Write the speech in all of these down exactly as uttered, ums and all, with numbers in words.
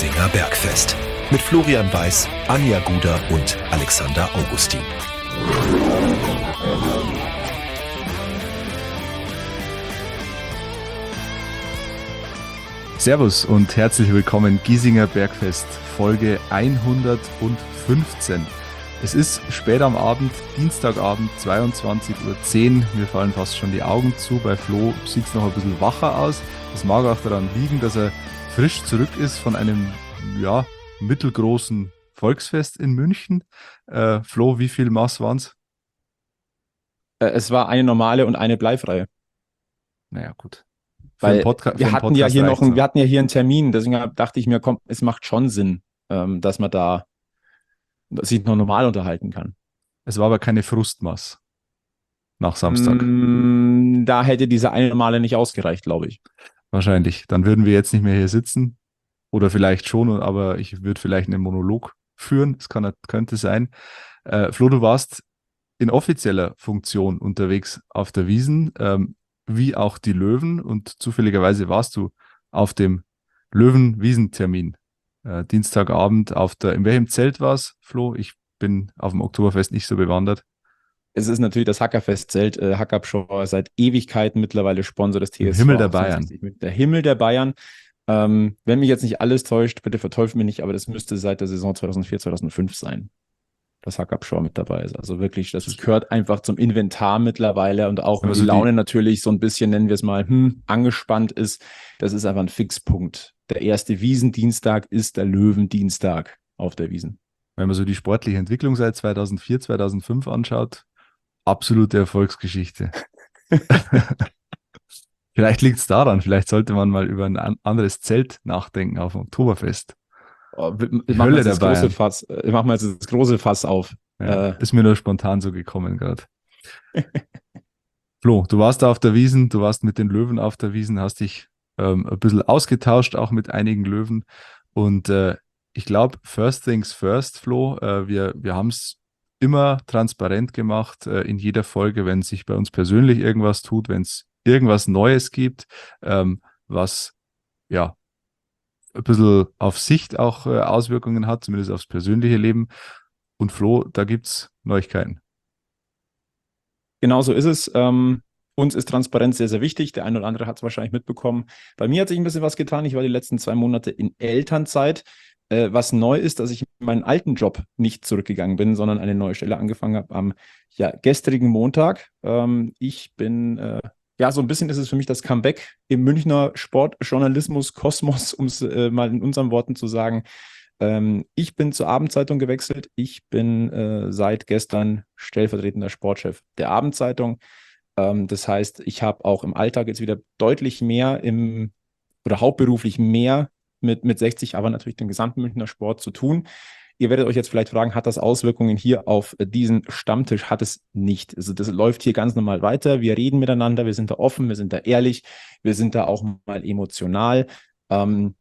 Giesinger Bergfest. Mit Florian Weiß, Anja Guder und Alexander Augustin. Servus und herzlich willkommen, Giesinger Bergfest, Folge hundertfünfzehn. Es ist spät am Abend, Dienstagabend, zweiundzwanzig Uhr zehn. Mir fallen fast schon die Augen zu. Bei Flo sieht es noch ein bisschen wacher aus. Das mag auch daran liegen, dass er frisch zurück ist von einem ja, mittelgroßen Volksfest in München. Äh, Flo, wie viel Maß waren es? Äh, es war eine normale und eine bleifreie. Naja, gut. Für Weil einen Podca- für wir einen hatten ja Podcast hier noch reicht's einen, wir hatten ja hier einen Termin, deswegen hab- dachte ich mir, komm, es macht schon Sinn, ähm, dass man da sich noch normal unterhalten kann. Es war aber keine Frustmaß nach Samstag. Mm, da hätte diese eine normale nicht ausgereicht, glaube ich. Wahrscheinlich. Dann würden wir jetzt nicht mehr hier sitzen. Oder vielleicht schon, aber ich würde vielleicht einen Monolog führen. Das kann, könnte sein. Äh, Flo, du warst in offizieller Funktion unterwegs auf der Wiesn, ähm, wie auch die Löwen. Und zufälligerweise warst du auf dem Löwen-Wiesn-Termin. Äh, Dienstagabend auf der, in welchem Zelt war es, Flo? Ich bin auf dem Oktoberfest nicht so bewandert. Es ist natürlich das Hackerfest-Zelt. Äh, Hackabschau seit Ewigkeiten mittlerweile Sponsor des T S V. Himmel der Bayern. achtundsechzig. Der Himmel der Bayern. Ähm, wenn mich jetzt nicht alles täuscht, bitte verteufelt mich nicht, aber das müsste seit der Saison zweitausendvier, zweitausendfünf sein, dass Hackabschau mit dabei ist. Also wirklich, das gehört einfach zum Inventar mittlerweile und auch wenn Also die die- Laune natürlich so ein bisschen, nennen wir es mal, hm, angespannt ist, das ist einfach ein Fixpunkt. Der erste Wiesendienstag ist der Löwendienstag auf der Wiesn. Wenn man so die sportliche Entwicklung seit zweitausendvier, zweitausendfünf anschaut, absolute Erfolgsgeschichte. Vielleicht liegt es daran, vielleicht sollte man mal über ein an- anderes Zelt nachdenken auf dem Oktoberfest. Oh, wir- Die wir machen Hölle jetzt der das große Bayern. Fass, äh, wir machen jetzt das große Fass auf. Ja, Äh, ist mir nur spontan so gekommen gerade. Flo, du warst da auf der Wiesn, du warst mit den Löwen auf der Wiesn, hast dich ähm, ein bisschen ausgetauscht, auch mit einigen Löwen. Und äh, ich glaube, first things first, Flo, äh, wir, wir haben es immer transparent gemacht äh, in jeder Folge, wenn sich bei uns persönlich irgendwas tut, wenn es irgendwas Neues gibt, ähm, was ja ein bisschen auf Sicht auch äh, Auswirkungen hat, zumindest aufs persönliche Leben. Und Flo, da gibt es Neuigkeiten. Genau so ist es. Ähm, uns ist Transparenz sehr, sehr wichtig. Der eine oder andere hat es wahrscheinlich mitbekommen. Bei mir hat sich ein bisschen was getan. Ich war die letzten zwei Monate in Elternzeit. Äh, was neu ist, dass ich in meinen alten Job nicht zurückgegangen bin, sondern eine neue Stelle angefangen habe am ja, gestrigen Montag. Ähm, ich bin, äh, ja, so ein bisschen ist es für mich das Comeback im Münchner Sportjournalismus-Kosmos, um es äh, mal in unseren Worten zu sagen. Ähm, ich bin zur Abendzeitung gewechselt. Ich bin äh, seit gestern stellvertretender Sportchef der Abendzeitung. Ähm, das heißt, ich habe auch im Alltag jetzt wieder deutlich mehr im oder hauptberuflich mehr mit, mit sechzig, aber natürlich dem gesamten Münchner Sport zu tun. Ihr werdet euch jetzt vielleicht fragen, hat das Auswirkungen hier auf diesen Stammtisch? Hat es nicht. Also das läuft hier ganz normal weiter. Wir reden miteinander, wir sind da offen, wir sind da ehrlich, wir sind da auch mal emotional. Ähm,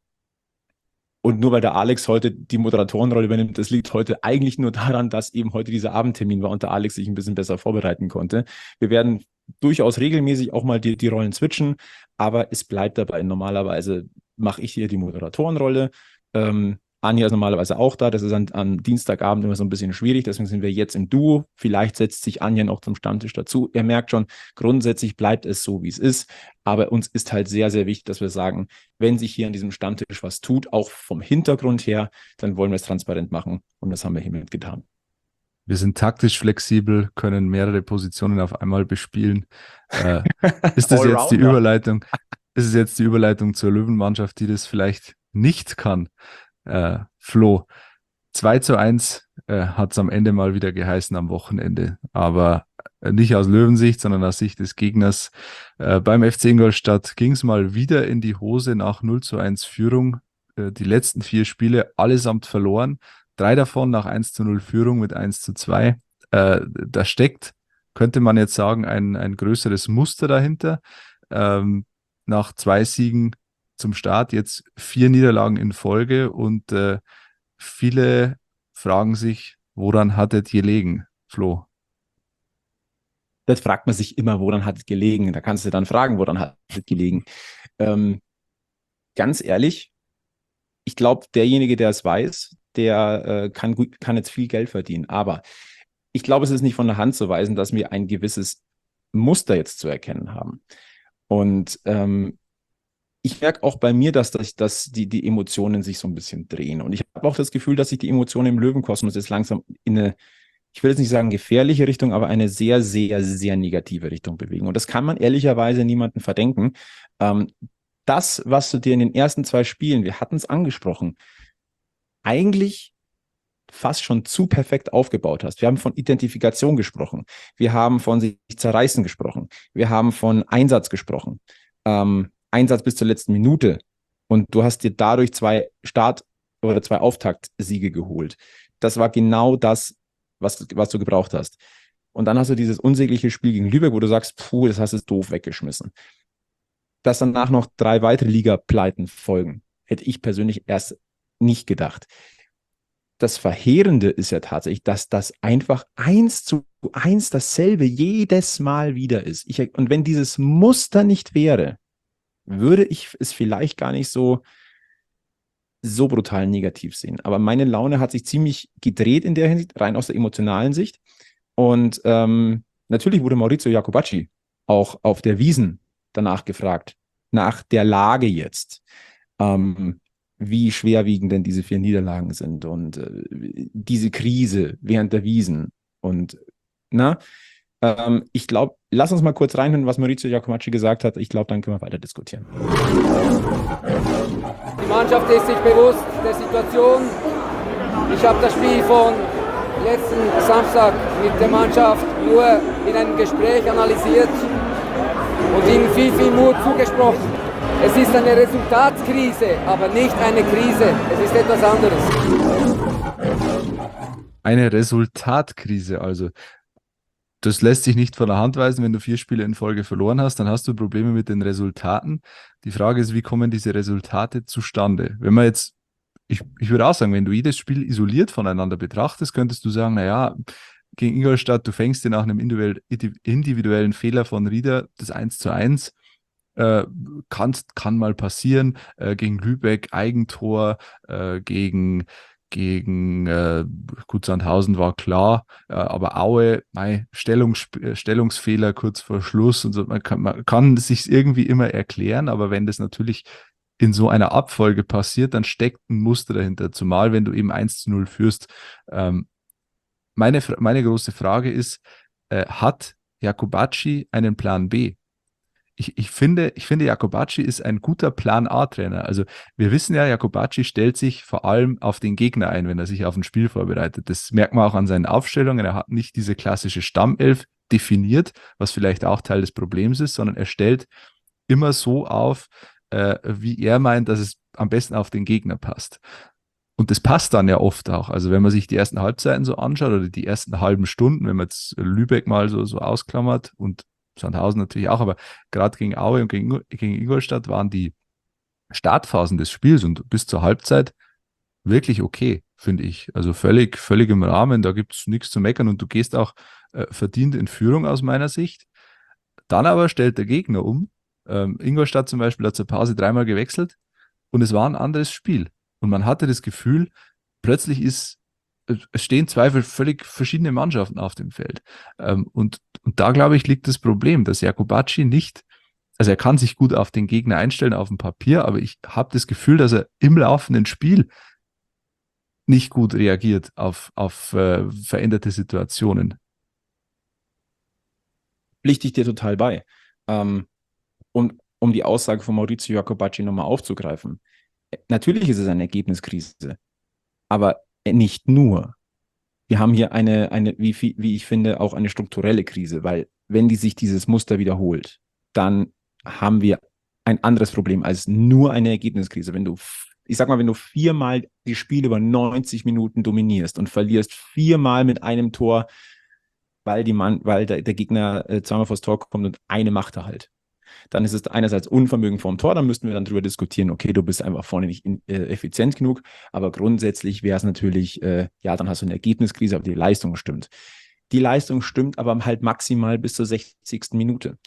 Und nur weil der Alex heute die Moderatorenrolle übernimmt, das liegt heute eigentlich nur daran, dass eben heute dieser Abendtermin war und der Alex sich ein bisschen besser vorbereiten konnte. Wir werden durchaus regelmäßig auch mal die, die Rollen switchen, aber es bleibt dabei. Normalerweise mache ich hier die Moderatorenrolle. Ähm, Anja ist normalerweise auch da. Das ist an, am Dienstagabend immer so ein bisschen schwierig. Deswegen sind wir jetzt im Duo. Vielleicht setzt sich Anja noch zum Stammtisch dazu. Ihr merkt schon, grundsätzlich bleibt es so, wie es ist. Aber uns ist halt sehr, sehr wichtig, dass wir sagen, wenn sich hier an diesem Stammtisch was tut, auch vom Hintergrund her, dann wollen wir es transparent machen. Und das haben wir hiermit getan. Wir sind taktisch flexibel, können mehrere Positionen auf einmal bespielen. Äh, ist das jetzt die Allrounder. Überleitung? Ist es jetzt die Überleitung zur Löwenmannschaft, die das vielleicht nicht kann? Äh, Flo, zwei zu eins äh, hat es am Ende mal wieder geheißen am Wochenende, aber äh, nicht aus Löwensicht, sondern aus Sicht des Gegners. Äh, beim F C Ingolstadt ging es mal wieder in die Hose nach null zu eins Führung. Äh, die letzten vier Spiele allesamt verloren. Drei davon nach eins zu null Führung mit eins zu zwei. Äh, da steckt, könnte man jetzt sagen, ein, ein größeres Muster dahinter. Ähm, nach zwei Siegen zum Start jetzt vier Niederlagen in Folge und äh, viele fragen sich, woran hat es gelegen, Flo? Das fragt man sich immer, woran hat es gelegen? Da kannst du dann fragen, woran hat es gelegen. Ähm, ganz ehrlich, ich glaube, derjenige, der es weiß, der äh, kann, gut, kann jetzt viel Geld verdienen. Aber ich glaube, es ist nicht von der Hand zu weisen, dass wir ein gewisses Muster jetzt zu erkennen haben. Und ähm, ich merke auch bei mir, dass, dass, dass die, die Emotionen sich so ein bisschen drehen. Und ich habe auch das Gefühl, dass sich die Emotionen im Löwenkosmos jetzt langsam in eine, ich will jetzt nicht sagen gefährliche Richtung, aber eine sehr, sehr, sehr negative Richtung bewegen. Und das kann man ehrlicherweise niemandem verdenken. Ähm, das, was du dir in den ersten zwei Spielen, wir hatten es angesprochen, eigentlich fast schon zu perfekt aufgebaut hast. Wir haben von Identifikation gesprochen. Wir haben von sich zerreißen gesprochen. Wir haben von Einsatz gesprochen. Ähm, Einsatz bis zur letzten Minute. Und du hast dir dadurch zwei Start- oder zwei Auftaktsiege geholt. Das war genau das, was, was du gebraucht hast. Und dann hast du dieses unsägliche Spiel gegen Lübeck, wo du sagst, puh, das hast du doof weggeschmissen. Dass danach noch drei weitere Liga-Pleiten folgen, hätte ich persönlich erst nicht gedacht. Das Verheerende ist ja tatsächlich, dass das einfach eins zu eins dasselbe jedes Mal wieder ist. Ich, und wenn dieses Muster nicht wäre, würde ich es vielleicht gar nicht so, so brutal negativ sehen. Aber meine Laune hat sich ziemlich gedreht in der Hinsicht, rein aus der emotionalen Sicht. Und ähm, natürlich wurde Maurizio Jacobacci auch auf der Wiesn danach gefragt, nach der Lage jetzt. Ähm, wie schwerwiegend denn diese vier Niederlagen sind und äh, diese Krise während der Wiesn. Und na, ähm, ich glaube, lass uns mal kurz reinhören, was Maurizio Jacobacci gesagt hat. Ich glaube, dann können wir weiter diskutieren. Die Mannschaft ist sich bewusst der Situation. Ich habe das Spiel von letzten Samstag mit der Mannschaft nur in einem Gespräch analysiert und ihnen viel, viel Mut zugesprochen. Es ist eine Resultatskrise, aber nicht eine Krise. Es ist etwas anderes. Eine Resultatkrise, also. Das lässt sich nicht von der Hand weisen. Wenn du vier Spiele in Folge verloren hast, dann hast du Probleme mit den Resultaten. Die Frage ist, wie kommen diese Resultate zustande? Wenn man jetzt, ich, ich würde auch sagen, wenn du jedes Spiel isoliert voneinander betrachtest, könntest du sagen, naja, gegen Ingolstadt, du fängst dir nach einem individuellen Fehler von Rieder das eins zu eins. Äh, kann, kann mal passieren. Äh, gegen Lübeck Eigentor, äh, gegen Gegen äh, gut, Sandhausen war klar, äh, aber Aue, mei, Stellungs, Stellungsfehler kurz vor Schluss und so. Man kann, man kann sich irgendwie immer erklären, aber wenn das natürlich in so einer Abfolge passiert, dann steckt ein Muster dahinter, zumal wenn du eben eins zu null führst. Ähm, meine, meine große Frage ist, äh, hat Jacobacci einen Plan B? Ich, ich, finde, ich finde, Jacobacci ist ein guter Plan-A-Trainer. Also wir wissen ja, Jacobacci stellt sich vor allem auf den Gegner ein, wenn er sich auf ein Spiel vorbereitet. Das merkt man auch an seinen Aufstellungen. Er hat nicht diese klassische Stammelf definiert, was vielleicht auch Teil des Problems ist, sondern er stellt immer so auf, äh, wie er meint, dass es am besten auf den Gegner passt. Und das passt dann ja oft auch. Also wenn man sich die ersten Halbzeiten so anschaut oder die ersten halben Stunden, wenn man jetzt Lübeck mal so, so ausklammert und Sandhausen natürlich auch, aber gerade gegen Aue und gegen, gegen Ingolstadt waren die Startphasen des Spiels und bis zur Halbzeit wirklich okay, finde ich. Also völlig, völlig im Rahmen, da gibt es nichts zu meckern und du gehst auch äh, verdient in Führung aus meiner Sicht. Dann aber stellt der Gegner um. Ähm, Ingolstadt zum Beispiel hat zur Pause dreimal gewechselt und es war ein anderes Spiel. Und man hatte das Gefühl, plötzlich ist es stehen zwei völlig verschiedene Mannschaften auf dem Feld. Ähm, und, und da, glaube ich, liegt das Problem, dass Jacobacci nicht, also er kann sich gut auf den Gegner einstellen, auf dem Papier, aber ich habe das Gefühl, dass er im laufenden Spiel nicht gut reagiert auf, auf äh, veränderte Situationen. Pflichte ich dir total bei. Ähm, und um die Aussage von Maurizio Jacobacci nochmal aufzugreifen. Natürlich ist es eine Ergebniskrise, aber nicht nur. Wir haben hier eine, eine wie, wie ich finde, auch eine strukturelle Krise, weil wenn die sich dieses Muster wiederholt, dann haben wir ein anderes Problem als nur eine Ergebniskrise. Wenn du, ich sag mal, wenn du viermal die Spiele über neunzig Minuten dominierst und verlierst viermal mit einem Tor, weil, die Mann, weil der, der Gegner äh, zweimal vors Tor kommt und eine macht er halt. Dann ist es einerseits Unvermögen vorm Tor, dann müssten wir dann drüber diskutieren, okay, du bist einfach vorne nicht in, äh, effizient genug, aber grundsätzlich wäre es natürlich, äh, ja, dann hast du eine Ergebniskrise, aber die Leistung stimmt. Die Leistung stimmt aber halt maximal bis zur sechzigsten Minute.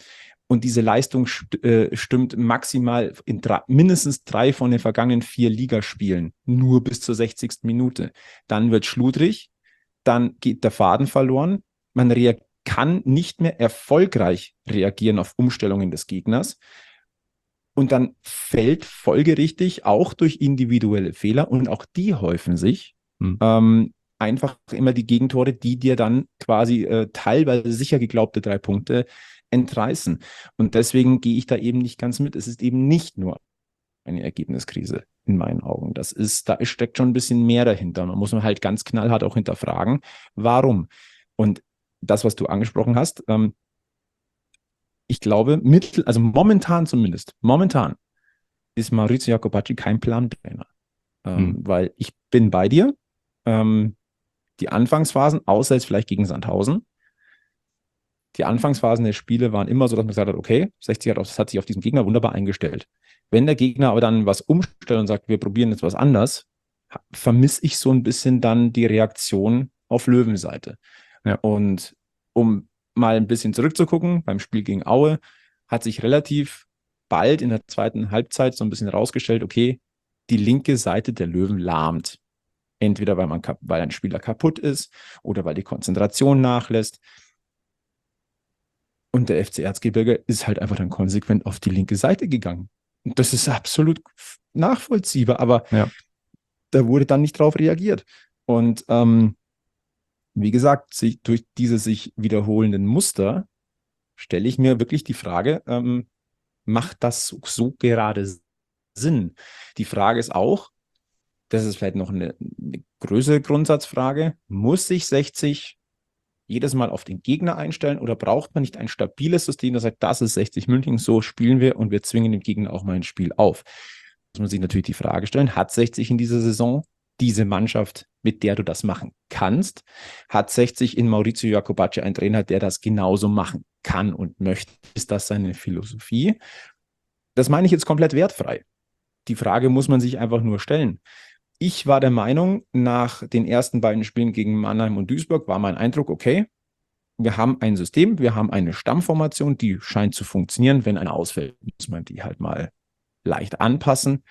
und diese Leistung st- äh, stimmt maximal in drei, mindestens drei von den vergangenen vier Ligaspielen, nur bis zur sechzigsten Minute. Dann wird schludrig, dann geht der Faden verloren, man rea- kann nicht mehr erfolgreich reagieren auf Umstellungen des Gegners und dann fällt folgerichtig auch durch individuelle Fehler, und auch die häufen sich, Hm. ähm, einfach immer die Gegentore, die dir dann quasi äh, teilweise sicher geglaubte drei Punkte entreißen. Und deswegen gehe ich da eben nicht ganz mit. Es ist eben nicht nur eine Ergebniskrise in meinen Augen. Das ist, da steckt schon ein bisschen mehr dahinter. Man muss man halt ganz knallhart auch hinterfragen, warum. Und das, was du angesprochen hast, ähm, ich glaube, mittel, also momentan zumindest, momentan ist Maurizio Jacobacci kein Plantrainer. Ähm, Hm. Weil ich bin bei dir. Ähm, die Anfangsphasen, außer jetzt vielleicht gegen Sandhausen, die Anfangsphasen der Spiele waren immer so, dass man gesagt hat, okay, sechzig hat, auf, hat sich auf diesen Gegner wunderbar eingestellt. Wenn der Gegner aber dann was umstellt und sagt, wir probieren jetzt was anders, ha- vermisse ich so ein bisschen dann die Reaktion auf Löwenseite. Ja. Und um mal ein bisschen zurückzugucken, beim Spiel gegen Aue hat sich relativ bald in der zweiten Halbzeit so ein bisschen rausgestellt, okay, die linke Seite der Löwen lahmt. Entweder weil, man, kap- weil ein Spieler kaputt ist oder weil die Konzentration nachlässt. Und der F C Erzgebirge ist halt einfach dann konsequent auf die linke Seite gegangen. Und das ist absolut f- nachvollziehbar, aber Ja. da wurde dann nicht drauf reagiert. Und ähm, wie gesagt, sich, durch diese sich wiederholenden Muster stelle ich mir wirklich die Frage, ähm, macht das so, so gerade Sinn? Die Frage ist auch, das ist vielleicht noch eine, eine größere Grundsatzfrage, muss sich sechzig jedes Mal auf den Gegner einstellen oder braucht man nicht ein stabiles System, das sagt, das ist sechzig München, so spielen wir und wir zwingen den Gegner auch mal ein Spiel auf? Muss man sich natürlich die Frage stellen, hat sechzig in dieser Saison diese Mannschaft, mit der du das machen kannst? Hat sechzig in Maurizio Jacobacci einen Trainer, der das genauso machen kann und möchte? Ist das seine Philosophie? Das meine ich jetzt komplett wertfrei. Die Frage muss man sich einfach nur stellen. Ich war der Meinung, nach den ersten beiden Spielen gegen Mannheim und Duisburg war mein Eindruck, okay, wir haben ein System, wir haben eine Stammformation, die scheint zu funktionieren. Wenn eine ausfällt, muss man die halt mal leicht anpassen.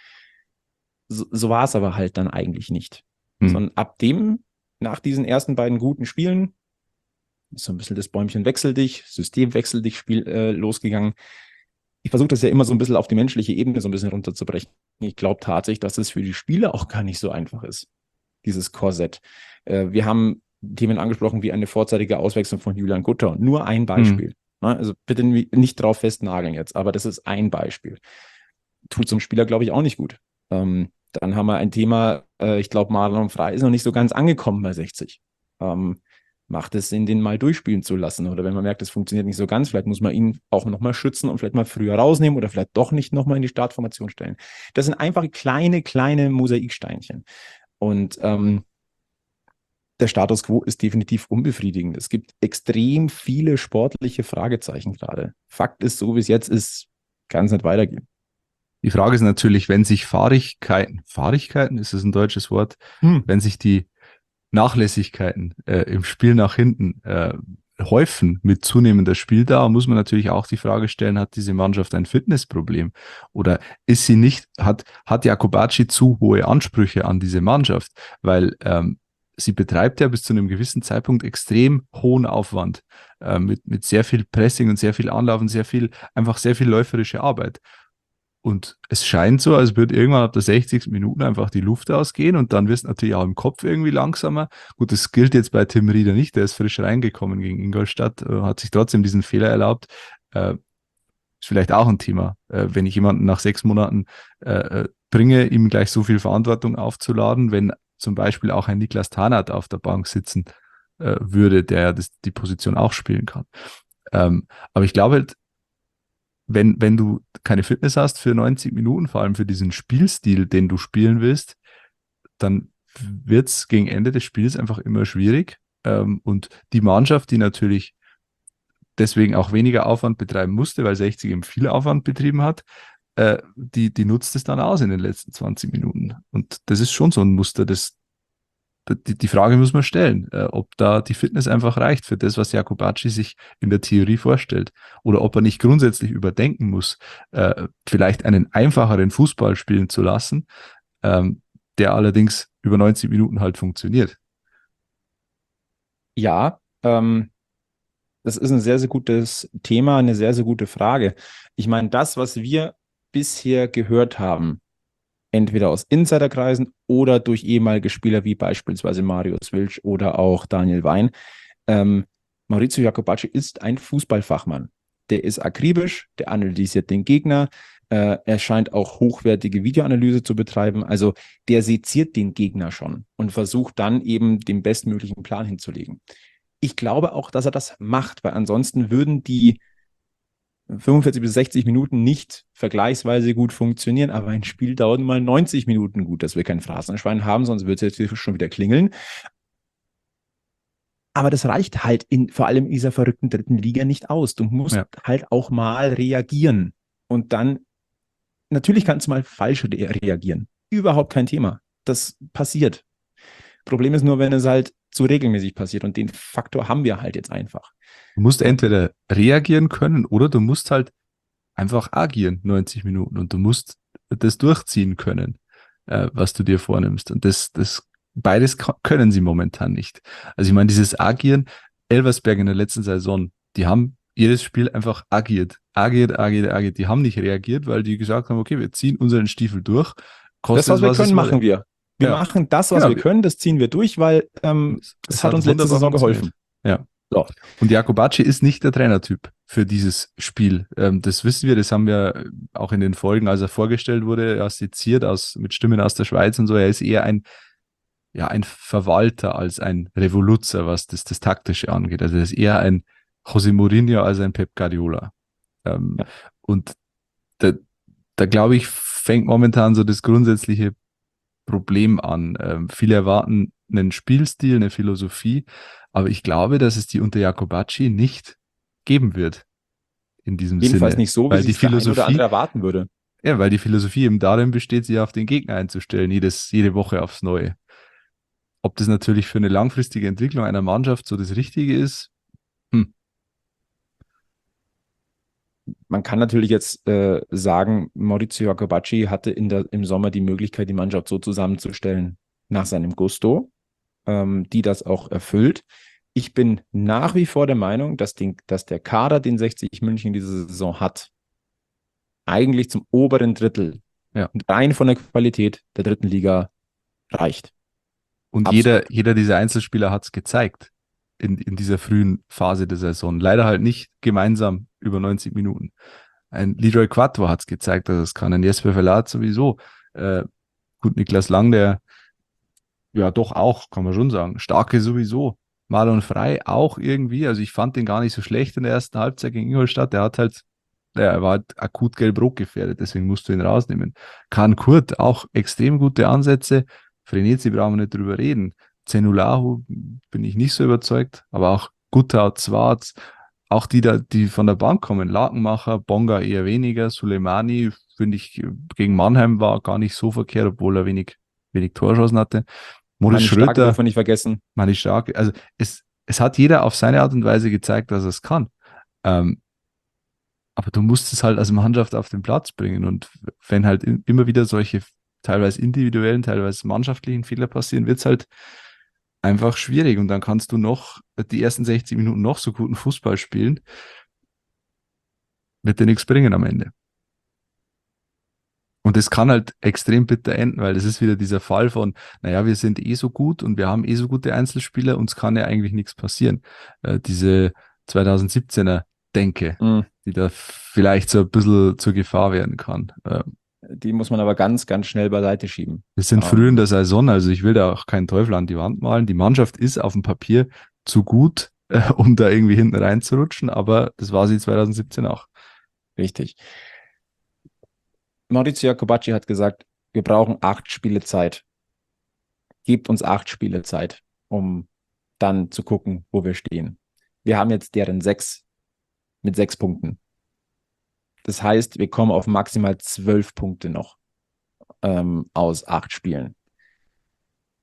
So, so war es aber halt dann eigentlich nicht. Hm. Sondern ab dem, nach diesen ersten beiden guten Spielen, ist so ein bisschen das Bäumchen wechsel dich, System wechsel dich Spiel äh, losgegangen. Ich versuche das ja immer so ein bisschen auf die menschliche Ebene so ein bisschen runterzubrechen. Ich glaube tatsächlich, dass es für die Spieler auch gar nicht so einfach ist, dieses Korsett. Äh, wir haben Themen angesprochen wie eine vorzeitige Auswechslung von Julian Gutter. Nur ein Beispiel. Hm. Ne? Also bitte nicht drauf festnageln jetzt, aber das ist ein Beispiel. Tut zum Spieler, glaube ich, auch nicht gut. Ähm, dann haben wir ein Thema, äh, ich glaube, Marlon Frey ist noch nicht so ganz angekommen bei sechzig. Ähm, macht es Sinn, den mal durchspielen zu lassen? Oder wenn man merkt, es funktioniert nicht so ganz, vielleicht muss man ihn auch nochmal schützen und vielleicht mal früher rausnehmen oder vielleicht doch nicht nochmal in die Startformation stellen. Das sind einfach kleine, kleine Mosaiksteinchen. Und ähm, der Status quo ist definitiv unbefriedigend. Es gibt extrem viele sportliche Fragezeichen gerade. Fakt ist, so wie es jetzt ist, kann es nicht weitergehen. Die Frage ist natürlich, wenn sich Fahrigkeiten, Fahrigkeiten, ist das ein deutsches Wort, Hm. wenn sich die Nachlässigkeiten äh, im Spiel nach hinten äh, häufen mit zunehmender Spieldauer, muss man natürlich auch die Frage stellen, hat diese Mannschaft ein Fitnessproblem? Oder ist sie nicht, hat, hat Jacobacci zu hohe Ansprüche an diese Mannschaft? Weil ähm, sie betreibt ja bis zu einem gewissen Zeitpunkt extrem hohen Aufwand äh, mit, mit sehr viel Pressing und sehr viel Anlauf und sehr viel, einfach sehr viel läuferische Arbeit. Und es scheint so, als würde irgendwann ab der sechzigsten Minute einfach die Luft ausgehen und dann wirst du natürlich auch im Kopf irgendwie langsamer. Gut, das gilt jetzt bei Tim Rieder nicht, der ist frisch reingekommen gegen Ingolstadt, äh, hat sich trotzdem diesen Fehler erlaubt. Äh, ist vielleicht auch ein Thema, äh, wenn ich jemanden nach sechs Monaten äh, bringe, ihm gleich so viel Verantwortung aufzuladen, wenn zum Beispiel auch ein Niklas Tarnath auf der Bank sitzen äh, würde, der das, die Position auch spielen kann. Ähm, aber ich glaube halt, Wenn, wenn du keine Fitness hast für neunzig Minuten, vor allem für diesen Spielstil, den du spielen willst, dann wird es gegen Ende des Spiels einfach immer schwierig. Ähm, und die Mannschaft, die natürlich deswegen auch weniger Aufwand betreiben musste, weil sechzig eben viel Aufwand betrieben hat, äh, die, die nutzt es dann aus in den letzten zwanzig Minuten. Und das ist schon so ein Muster, das die, die Frage muss man stellen, äh, ob da die Fitness einfach reicht für das, was Jacobacci sich in der Theorie vorstellt. Oder ob er nicht grundsätzlich überdenken muss, äh, vielleicht einen einfacheren Fußball spielen zu lassen, ähm, der allerdings über neunzig Minuten halt funktioniert. Ja, ähm, das ist ein sehr, sehr gutes Thema, eine sehr, sehr gute Frage. Ich meine, das, was wir bisher gehört haben, entweder aus Insiderkreisen oder durch ehemalige Spieler wie beispielsweise Marius Wilsch oder auch Daniel Wein, ähm, Maurizio Jacobacci ist ein Fußballfachmann. Der ist akribisch, der analysiert den Gegner, äh, er scheint auch hochwertige Videoanalyse zu betreiben, also der seziert den Gegner schon und versucht dann eben den bestmöglichen Plan hinzulegen. Ich glaube auch, dass er das macht, weil ansonsten würden die fünfundvierzig bis sechzig Minuten nicht vergleichsweise gut funktionieren, aber ein Spiel dauert mal neunzig Minuten gut, dass wir kein Phrasenschwein haben, sonst wird es jetzt schon wieder klingeln. Aber das reicht halt in, vor allem in dieser verrückten dritten Liga nicht aus. Du musst ja. halt auch mal reagieren. Und dann, natürlich kannst du mal falsch re- reagieren. Überhaupt kein Thema. Das passiert. Problem ist nur, wenn es halt zu regelmäßig passiert. Und den Faktor haben wir halt jetzt einfach. Du musst entweder reagieren können oder du musst halt einfach agieren, neunzig Minuten. Und du musst das durchziehen können, äh, was du dir vornimmst. Und das, das beides können sie momentan nicht. Also ich meine, dieses Agieren, Elversberg in der letzten Saison, die haben jedes Spiel einfach agiert. Agiert, agiert, agiert. Die haben nicht reagiert, weil die gesagt haben, okay, wir ziehen unseren Stiefel durch. Das, was wir was können, machen wir. Wir ja. machen das, was genau. wir können, das ziehen wir durch, weil ähm, das, das hat, hat uns letzte Saison geholfen. Ja. So. Und Jacobacci ist nicht der Trainertyp für dieses Spiel. Ähm, das wissen wir, das haben wir auch in den Folgen, als er vorgestellt wurde, er seziert aus, mit Stimmen aus der Schweiz und so. Er ist eher ein, ja, ein Verwalter als ein Revoluzer, was das, das Taktische angeht. Also er ist eher ein José Mourinho als ein Pep Guardiola. Ähm, ja. Und da, da glaube ich, fängt momentan so das grundsätzliche Problem an. Ähm, viele erwarten einen Spielstil, eine Philosophie, aber ich glaube, dass es die unter Jacobacci nicht geben wird. In diesem Jedenfalls Sinne. nicht so, wie weil die Philosophie oder andere erwarten würde. Ja, weil die Philosophie eben darin besteht, sich auf den Gegner einzustellen, jedes, jede Woche aufs Neue. Ob das natürlich für eine langfristige Entwicklung einer Mannschaft so das Richtige ist, hm. Man kann natürlich jetzt äh, sagen, Maurizio Jacobacci hatte in der, im Sommer die Möglichkeit, die Mannschaft so zusammenzustellen nach seinem Gusto, ähm, die das auch erfüllt. Ich bin nach wie vor der Meinung, dass, den, dass der Kader, den sechzig München diese Saison hat, eigentlich zum oberen Drittel, ja. rein von der Qualität der dritten Liga reicht. Und jeder, jeder dieser Einzelspieler hat es gezeigt in, in dieser frühen Phase der Saison. Leider halt nicht gemeinsam über neunzig Minuten. Ein Leroy Quattro hat es gezeigt, dass es kann. Ein Jesper Verlat sowieso. Äh, gut, Niklas Lang, der ja doch auch, kann man schon sagen, starke sowieso. Marlon Frey auch irgendwie. Also ich fand den gar nicht so schlecht in der ersten Halbzeit gegen Ingolstadt. Der hat halt, er war halt akut gelb-rot gefährdet, deswegen musst du ihn rausnehmen. Kahn Kurt, auch extrem gute Ansätze. Frenetzi brauchen wir nicht drüber reden. Zenulahu bin ich nicht so überzeugt, aber auch Guttau, Zwarz, auch die, da, die von der Bank kommen, Lakenmacher, Bonga eher weniger, Suleimani, finde ich, gegen Mannheim war gar nicht so verkehrt, obwohl er wenig, wenig Torschancen hatte. Moritz Schröter, darf man nicht vergessen. Mani Starke, also es, es hat jeder auf seine Art und Weise gezeigt, dass er es kann. Ähm, aber du musst es halt als Mannschaft auf den Platz bringen und wenn halt in, immer wieder solche teilweise individuellen, teilweise mannschaftlichen Fehler passieren, wird es halt einfach schwierig und dann kannst du noch die ersten sechzig Minuten noch so guten Fußball spielen, wird dir nichts bringen am Ende. Und das kann halt extrem bitter enden, weil das ist wieder dieser Fall von, naja, wir sind eh so gut und wir haben eh so gute Einzelspieler, uns kann ja eigentlich nichts passieren. Äh, diese zweitausendsiebzehner Denke, mhm. die da vielleicht so ein bisschen zur Gefahr werden kann. Äh, Die muss man aber ganz, ganz schnell beiseite schieben. Wir sind um. früh in der Saison, also ich will da auch keinen Teufel an die Wand malen. Die Mannschaft ist auf dem Papier zu gut, äh, um da irgendwie hinten reinzurutschen, aber das war sie zweitausendsiebzehn auch. Richtig. Maurizio Jacobacci hat gesagt, wir brauchen acht Spiele Zeit. Gebt uns acht Spiele Zeit, um dann zu gucken, wo wir stehen. Wir haben jetzt deren sechs mit sechs Punkten. Das heißt, wir kommen auf maximal zwölf Punkte noch ähm, aus acht Spielen.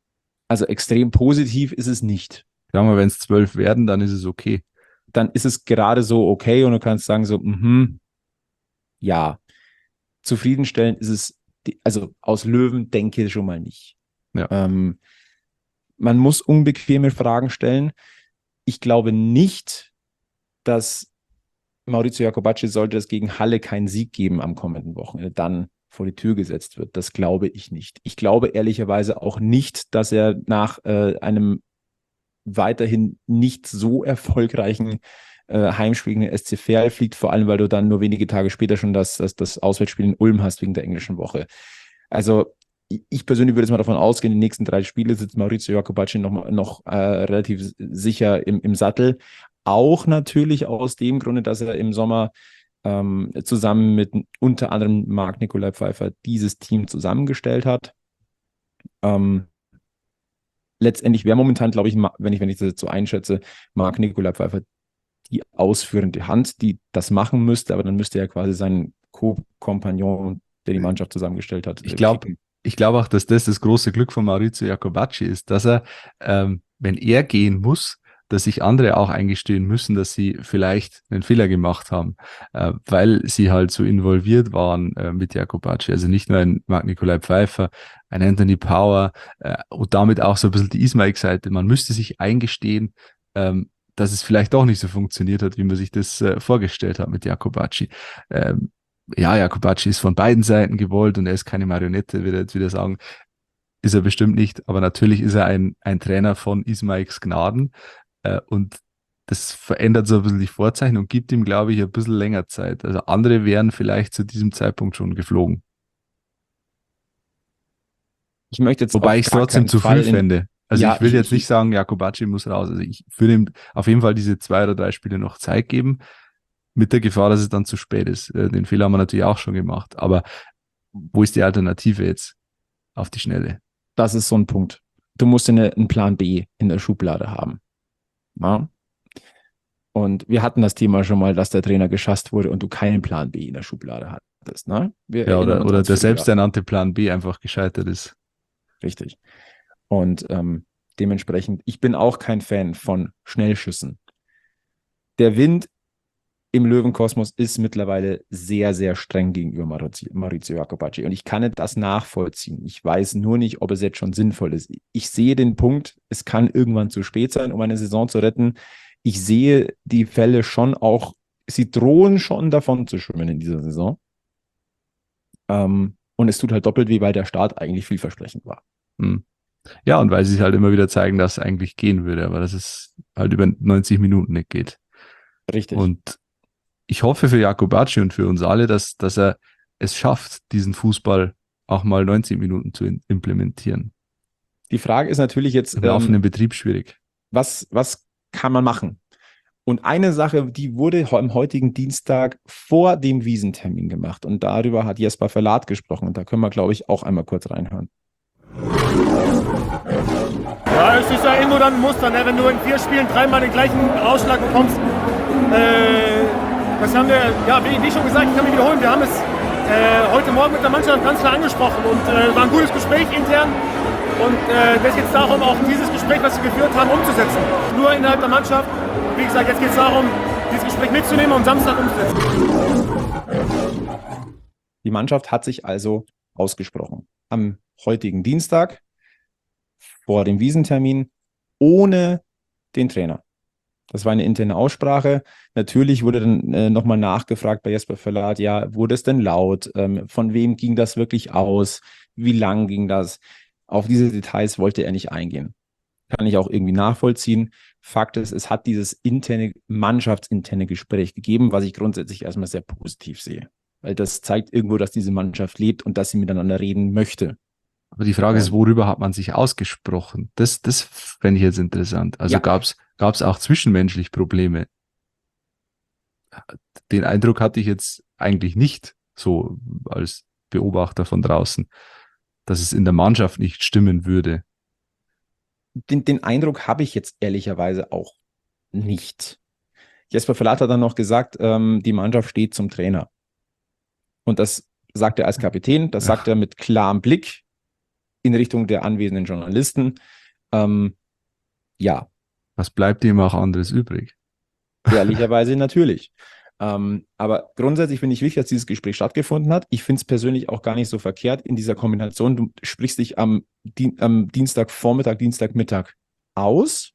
Also extrem positiv ist es nicht. Sagen wir, wenn es zwölf werden, dann ist es okay. Dann ist es gerade so okay und du kannst sagen so, mhm, ja. Zufriedenstellend ist es, die, also aus Löwen denke ich schon mal nicht. Ja. Ähm, man muss unbequeme Fragen stellen. Ich glaube nicht, dass Maurizio Jacobacci, sollte es gegen Halle keinen Sieg geben am kommenden Wochenende, dann vor die Tür gesetzt wird. Das glaube ich nicht. Ich glaube ehrlicherweise auch nicht, dass er nach äh, einem weiterhin nicht so erfolgreichen äh, Heimspiel gegen den S C Verl fliegt, vor allem, weil du dann nur wenige Tage später schon das, das, das Auswärtsspiel in Ulm hast wegen der englischen Woche. Also ich persönlich würde jetzt mal davon ausgehen, die nächsten drei Spiele sitzt Maurizio Jacobacci noch, noch äh, relativ sicher im, im Sattel. Auch natürlich aus dem Grunde, dass er im Sommer ähm, zusammen mit unter anderem Marc-Nicolai Pfeiffer dieses Team zusammengestellt hat. Ähm, letztendlich wäre momentan, glaube ich, wenn ich, wenn ich das jetzt so einschätze, Marc-Nicolai Pfeiffer die ausführende Hand, die das machen müsste, aber dann müsste er quasi seinen Co-Kompagnon, der die Mannschaft zusammengestellt hat, Ich glaube ich glaube auch, dass das das große Glück von Maurizio Jacobacci ist, dass er, ähm, wenn er gehen muss, dass sich andere auch eingestehen müssen, dass sie vielleicht einen Fehler gemacht haben, äh, weil sie halt so involviert waren äh, mit Jacobacci. Also nicht nur ein Marc-Nicolai Pfeiffer, ein Anthony Power äh, und damit auch so ein bisschen die Ismaik-Seite. Man müsste sich eingestehen, ähm, dass es vielleicht doch nicht so funktioniert hat, wie man sich das äh, vorgestellt hat mit Jacobacci. Ähm, ja, Jacobacci ist von beiden Seiten gewollt und er ist keine Marionette, würde ich jetzt wieder sagen. Ist er bestimmt nicht, aber natürlich ist er ein, ein Trainer von Ismaiks Gnaden äh, und das verändert so ein bisschen die Vorzeichen und gibt ihm, glaube ich, ein bisschen länger Zeit. Also andere wären vielleicht zu diesem Zeitpunkt schon geflogen. Ich möchte jetzt Wobei ich es trotzdem zu früh fände. Also ja, ich will ich, jetzt ich, nicht sagen, Jacobacci muss raus. Also ich würde ihm auf jeden Fall diese zwei oder drei Spiele noch Zeit geben, mit der Gefahr, dass es dann zu spät ist. Den Fehler haben wir natürlich auch schon gemacht. Aber wo ist die Alternative jetzt auf die Schnelle? Das ist so ein Punkt. Du musst eine, einen Plan B in der Schublade haben. Ja? Und wir hatten das Thema schon mal, dass der Trainer geschasst wurde und du keinen Plan B in der Schublade hattest. Ne? Wir ja, oder, oder der früher. selbsternannte Plan B einfach gescheitert ist. Richtig. Und ähm, dementsprechend, ich bin auch kein Fan von Schnellschüssen. Der Wind im Löwenkosmos ist mittlerweile sehr, sehr streng gegenüber Maurizio, Maurizio Jacobacci. Und ich kann das nachvollziehen. Ich weiß nur nicht, ob es jetzt schon sinnvoll ist. Ich sehe den Punkt, es kann irgendwann zu spät sein, um eine Saison zu retten. Ich sehe die Fälle schon auch, sie drohen schon davon zu schwimmen in dieser Saison. Ähm, und es tut halt doppelt weh, weil der Start eigentlich vielversprechend war. Hm. Ja, und weil sie halt immer wieder zeigen, dass es eigentlich gehen würde, aber dass es halt über neunzig Minuten nicht geht. Richtig. Und ich hoffe für Jacobacci und für uns alle, dass, dass er es schafft, diesen Fußball auch mal neunzig Minuten zu in- implementieren. Die Frage ist natürlich jetzt, Im laufenden ähm, Betrieb schwierig. was, was kann man machen? Und eine Sache, die wurde am heutigen Dienstag vor dem Wiesentermin gemacht. Und darüber hat Jesper Verlat gesprochen. Und da können wir, glaube ich, auch einmal kurz reinhören. Ja, es ist ja irgendwo dann ein Muster, ne? Wenn du in vier Spielen dreimal den gleichen Ausschlag bekommst. Äh, das haben wir, ja, wie, wie schon gesagt, ich kann mich wiederholen, wir haben es äh, heute Morgen mit der Mannschaft ganz klar angesprochen und äh, war ein gutes Gespräch intern. Und äh, jetzt geht es darum, auch dieses Gespräch, was wir geführt haben, umzusetzen. Nur innerhalb der Mannschaft. Wie gesagt, jetzt geht es darum, dieses Gespräch mitzunehmen und am Samstag umzusetzen. Die Mannschaft hat sich also ausgesprochen. Am heutigen Dienstag, vor dem Wiesentermin, ohne den Trainer. Das war eine interne Aussprache. Natürlich wurde dann äh, nochmal nachgefragt bei Jesper Verlat, ja, wurde es denn laut? Ähm, von wem ging das wirklich aus? Wie lang ging das? Auf diese Details wollte er nicht eingehen. Kann ich auch irgendwie nachvollziehen. Fakt ist, es hat dieses interne, mannschaftsinterne Gespräch gegeben, was ich grundsätzlich erstmal sehr positiv sehe. Weil das zeigt irgendwo, dass diese Mannschaft lebt und dass sie miteinander reden möchte. Aber die Frage ist, worüber hat man sich ausgesprochen? Das, das fände ich jetzt interessant. Also Ja. gab es gab es auch zwischenmenschlich Probleme? Den Eindruck hatte ich jetzt eigentlich nicht so als Beobachter von draußen, dass es in der Mannschaft nicht stimmen würde. Den, den Eindruck habe ich jetzt ehrlicherweise auch nicht. Jesper Verlat hat dann noch gesagt, ähm, die Mannschaft steht zum Trainer. Und das sagt er als Kapitän, das sagt er mit klarem Blick in Richtung der anwesenden Journalisten. Ähm, ja. Was bleibt ihm auch anderes übrig? Ehrlicherweise natürlich. Ähm, aber grundsätzlich finde ich wichtig, dass dieses Gespräch stattgefunden hat. Ich finde es persönlich auch gar nicht so verkehrt in dieser Kombination. Du sprichst dich am, Dien- am Dienstagvormittag, Dienstagmittag aus.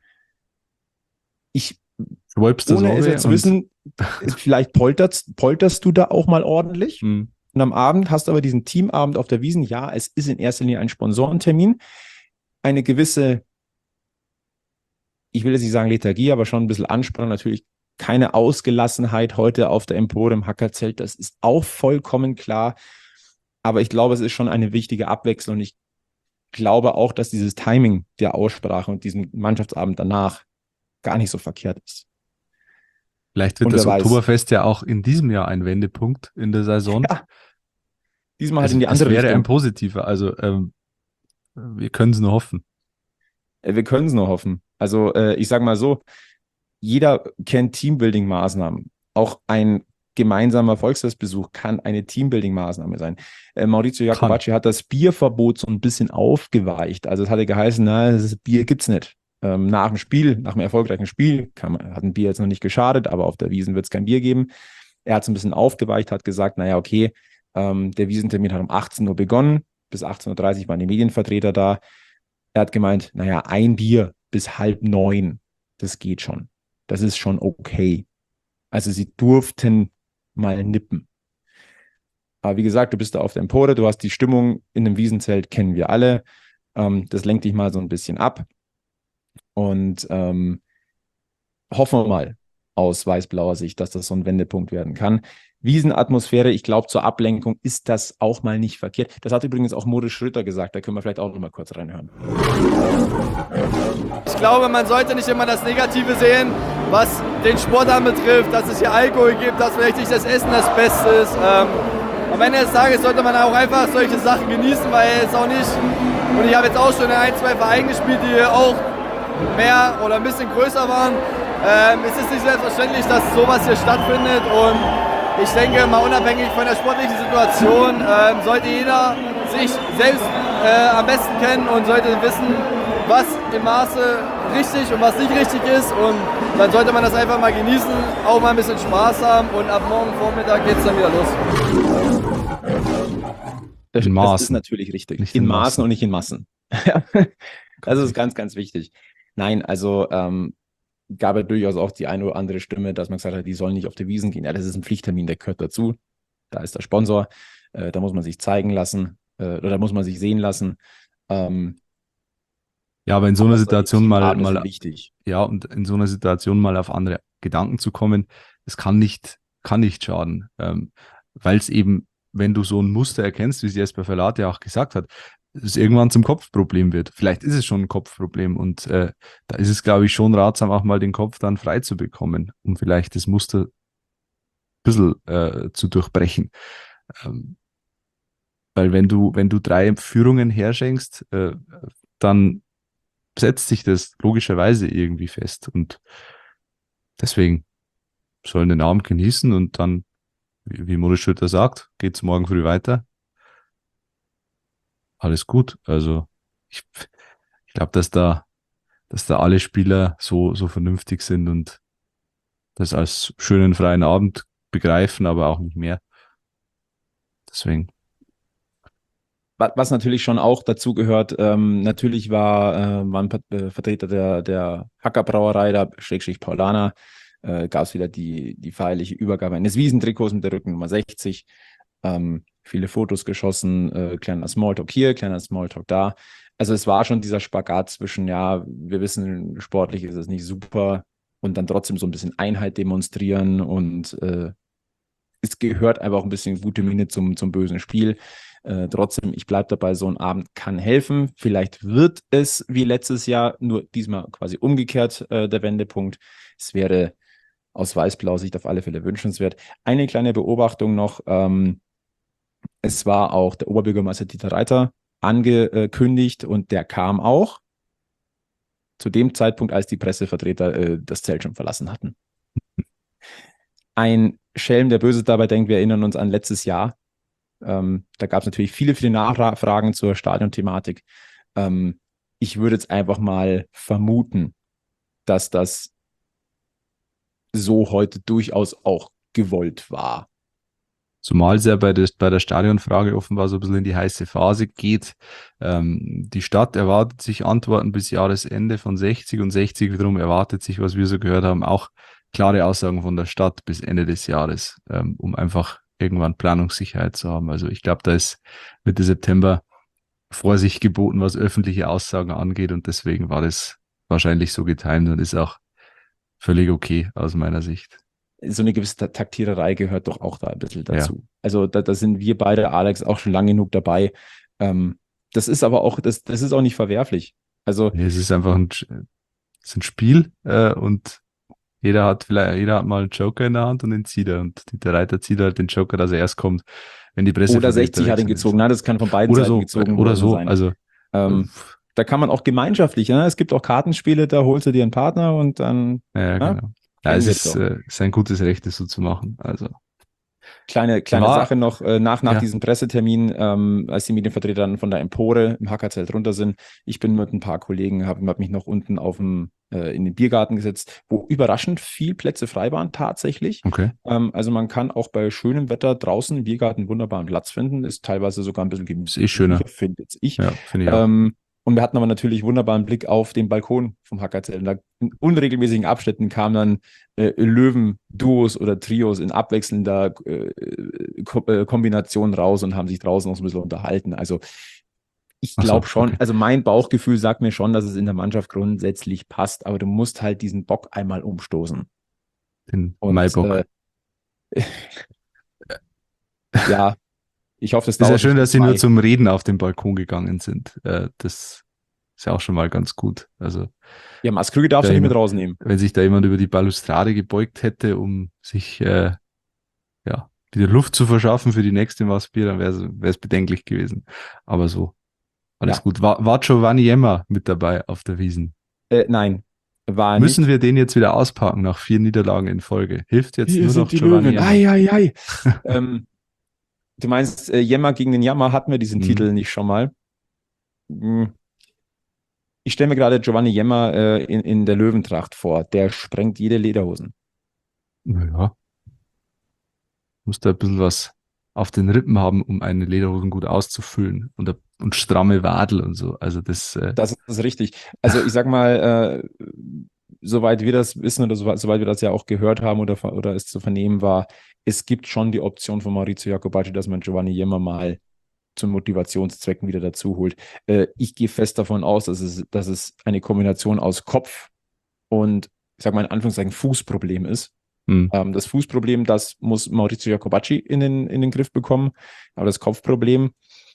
Ich, Schwalbst das ohne auch es weh jetzt zu und- wissen, vielleicht polterst, polterst du da auch mal ordentlich. Hm. Und am Abend hast du aber diesen Teamabend auf der Wiesn. Ja, es ist in erster Linie ein Sponsorentermin. Eine gewisse, ich will jetzt nicht sagen Lethargie, aber schon ein bisschen Anspannung. Natürlich keine Ausgelassenheit heute auf der Empore im Hackerzelt. Das ist auch vollkommen klar. Aber ich glaube, es ist schon eine wichtige Abwechslung. Und ich glaube auch, dass dieses Timing der Aussprache und diesen Mannschaftsabend danach gar nicht so verkehrt ist. Vielleicht wird Und das wer weiß. Oktoberfest ja auch in diesem Jahr ein Wendepunkt in der Saison. Ja. Diesmal halt es, in die andere es wäre Richtung. ein positiver. Also ähm, wir können es nur hoffen. Äh, Wir können es nur hoffen. Also äh, ich sage mal so, jeder kennt Teambuilding-Maßnahmen. Auch ein gemeinsamer Volksfestbesuch kann eine Teambuilding-Maßnahme sein. Äh, Maurizio Jacobacci hat das Bierverbot so ein bisschen aufgeweicht. Also es hatte geheißen, na, das Bier gibt's nicht. Ähm, nach dem Spiel, nach einem erfolgreichen Spiel, kann man, hat ein Bier jetzt noch nicht geschadet, aber auf der Wiesn wird es kein Bier geben. Er hat es ein bisschen aufgeweicht, hat gesagt, naja, okay, ähm, der Wiesentermin hat um achtzehn Uhr begonnen, bis achtzehn Uhr dreißig waren die Medienvertreter da. Er hat gemeint, naja, ein Bier bis halb neun, das geht schon. Das ist schon okay. Also sie durften mal nippen. Aber wie gesagt, du bist da auf der Empore, du hast die Stimmung in einem Wiesenzelt, kennen wir alle. Ähm, das lenkt dich mal so ein bisschen ab. Und ähm, hoffen wir mal aus weiß-blauer Sicht, dass das so ein Wendepunkt werden kann. Wiesenatmosphäre, ich glaube, zur Ablenkung ist das auch mal nicht verkehrt. Das hat übrigens auch Moritz Schröter gesagt, da können wir vielleicht auch noch mal kurz reinhören. Ich glaube, man sollte nicht immer das Negative sehen, was den Sport anbetrifft, dass es hier Alkohol gibt, dass vielleicht nicht das Essen das Beste ist. Ähm, am Ende des Tages sollte man auch einfach solche Sachen genießen, weil es auch nicht, und ich habe jetzt auch schon in ein, zwei Vereinen gespielt, die auch mehr oder ein bisschen größer waren. Ähm, es ist nicht selbstverständlich, dass sowas hier stattfindet, und ich denke, mal unabhängig von der sportlichen Situation, ähm, sollte jeder sich selbst äh, am besten kennen und sollte wissen, was im Maße richtig und was nicht richtig ist, und dann sollte man das einfach mal genießen, auch mal ein bisschen Spaß haben, und ab morgen Vormittag geht es dann wieder los. Das, In das ist Maßen. natürlich richtig. Nicht in in Maßen Maßen. und nicht in Massen. Das ist ganz, ganz wichtig. Nein, also ähm, gab es durchaus auch die eine oder andere Stimme, dass man gesagt hat, die sollen nicht auf die Wiesn gehen. Ja, das ist ein Pflichttermin, der gehört dazu. Da ist der Sponsor, äh, da muss man sich zeigen lassen, äh, oder da muss man sich sehen lassen. Ähm, Ja, aber in so einer aber solche Situation mal, Teamabende sind mal, wichtig. ja, und in so einer Situation mal auf andere Gedanken zu kommen, das kann nicht, kann nicht schaden. Ähm, weil es eben, wenn du so ein Muster erkennst, wie es Jesper Verlat ja auch gesagt hat, es irgendwann zum Kopfproblem wird. Vielleicht ist es schon ein Kopfproblem, und äh, da ist es, glaube ich, schon ratsam, auch mal den Kopf dann frei zu bekommen, um vielleicht das Muster ein bisschen äh, zu durchbrechen. Ähm, weil wenn du, wenn du drei Führungen herschenkst, äh, dann setzt sich das logischerweise irgendwie fest, und deswegen sollen den Abend genießen, und dann, wie, wie Moritz Schröter sagt, geht's morgen früh weiter. Alles gut. Also ich, ich glaube, dass da, dass da alle Spieler so, so vernünftig sind und das als schönen freien Abend begreifen, aber auch nicht mehr. Deswegen. Was natürlich schon auch dazu gehört, ähm, natürlich war, äh, waren äh, Vertreter der, der Hackerbrauerei, da Schrägstrich Paulaner, äh, gab es wieder die, die feierliche Übergabe eines Wiesentrikots mit der Rückennummer sechzig. Ähm, viele Fotos geschossen, äh, kleiner Smalltalk hier, kleiner Smalltalk da. Also es war schon dieser Spagat zwischen, ja, wir wissen, sportlich ist es nicht super, und dann trotzdem so ein bisschen Einheit demonstrieren, und äh, es gehört einfach auch ein bisschen gute Miene zum, zum bösen Spiel. Äh, trotzdem, ich bleibe dabei, so ein Abend kann helfen. Vielleicht wird es wie letztes Jahr, nur diesmal quasi umgekehrt äh, der Wendepunkt. Es wäre aus weiß-blauer Sicht auf alle Fälle wünschenswert. Eine kleine Beobachtung noch. Ähm, es war auch der Oberbürgermeister Dieter Reiter angekündigt, und der kam auch zu dem Zeitpunkt, als die Pressevertreter äh, das Zelt schon verlassen hatten. Ein Schelm, der Böses dabei denkt, wir erinnern uns an letztes Jahr. Ähm, da gab es natürlich viele, viele Nachfragen zur Stadionthematik. Ähm, ich würde jetzt einfach mal vermuten, dass das so heute durchaus auch gewollt war. Zumal es ja bei der, bei der Stadionfrage offenbar so ein bisschen in die heiße Phase geht. Ähm, die Stadt erwartet sich Antworten bis Jahresende von sechzig und sechzig wiederum erwartet sich, was wir so gehört haben, auch klare Aussagen von der Stadt bis Ende des Jahres, ähm, um einfach irgendwann Planungssicherheit zu haben. Also ich glaube, da ist Mitte September Vorsicht geboten, was öffentliche Aussagen angeht, und deswegen war das wahrscheinlich so getimt und ist auch völlig okay aus meiner Sicht. So eine gewisse Taktiererei gehört doch auch da ein bisschen dazu. Ja. Also da, da sind wir beide, Alex, auch schon lange genug dabei. Ähm, das ist aber auch, das, das ist auch nicht verwerflich. Also Nee, es ist einfach ein, es ist ein Spiel äh, und jeder hat vielleicht, jeder hat mal einen Joker in der Hand und den zieht er. Und der Reiter zieht halt den Joker, dass er erst kommt, wenn die Presse oder sechzig hat ihn gezogen. Nein, das kann von beiden oder Seiten so, gezogen oder worden so. sein. Also Ähm, da kann man auch gemeinschaftlich, ne? Es gibt auch Kartenspiele, da holst du dir einen Partner und dann ja, ja, genau. Ja, kennen es wir ist, doch. äh, ist ein gutes Recht, das so zu machen. Also Kleine, kleine War- Sache noch, äh, nach, nach Ja. diesem Pressetermin, ähm, als die Medienvertreter dann von der Empore im Hackerzelt runter sind, ich bin mit ein paar Kollegen, habe hab mich noch unten auf dem, äh, in den Biergarten gesetzt, wo überraschend viel Plätze frei waren, tatsächlich. okay. Ähm, also man kann auch bei schönem Wetter draußen im Biergarten wunderbaren Platz finden, ist teilweise sogar ein bisschen Ist eh schöner. gemütlicher, finde jetzt ich. Ja, finde ich auch. Ähm, und wir hatten aber natürlich wunderbaren Blick auf den Balkon vom Hackerzelt. Und da in unregelmäßigen Abschnitten kamen dann äh, Löwen-Duos oder Trios in abwechselnder äh, Ko äh, Kombination raus und haben sich draußen noch so ein bisschen unterhalten. Also ich Ach so, glaube schon, okay. also mein Bauchgefühl sagt mir schon, dass es in der Mannschaft grundsätzlich passt, aber du musst halt diesen Bock einmal umstoßen. Den Und, Maibock. Äh, ja, ich hoffe, das ist ja dauert schön, nicht dass sie vorbei. nur zum Reden auf den Balkon gegangen sind. Äh, das ist ja auch schon mal ganz gut. Also Ja, Mats Krüger darfst du Da nicht mit immer- rausnehmen. wenn sich da jemand über die Balustrade gebeugt hätte, um sich äh, ja, wieder Luft zu verschaffen für die nächste Maß Bier, dann wäre es bedenklich gewesen. Aber so, alles Ja. gut. War, war Giovanni Jemmer mit dabei auf der Wiesn? Äh, nein, war Müssen nicht. wir den jetzt wieder auspacken nach vier Niederlagen in Folge? Hilft jetzt Hier nur sind noch die Giovanni Löwen. Jemmer? Ei, ei, ei. ähm, du meinst, äh, Jemmer gegen den Jammer, hatten wir diesen Mhm. Titel nicht schon mal? Hm. Ich stelle mir gerade Giovanni Jemmer äh, in, in der Löwentracht vor. Der sprengt jede Lederhosen. Naja. Muss da ein bisschen was auf den Rippen haben, um eine Lederhosen gut auszufüllen und, und stramme Wadel und so. Also das, äh, Das ist richtig. Also ich sag mal, äh, soweit wir das wissen oder soweit, soweit wir das ja auch gehört haben oder, oder es zu vernehmen war, es gibt schon die Option von Maurizio Jacobacci, dass man Giovanni Jemmer mal zu Motivationszwecken wieder dazu holt. Äh, ich gehe fest davon aus, dass es, dass es eine Kombination aus Kopf und, ich sag mal in Anführungszeichen, Fußproblem ist. hm. Ähm, das Fußproblem, das muss Maurizio Jacobacci in den, in den Griff bekommen. Aber das Kopfproblem,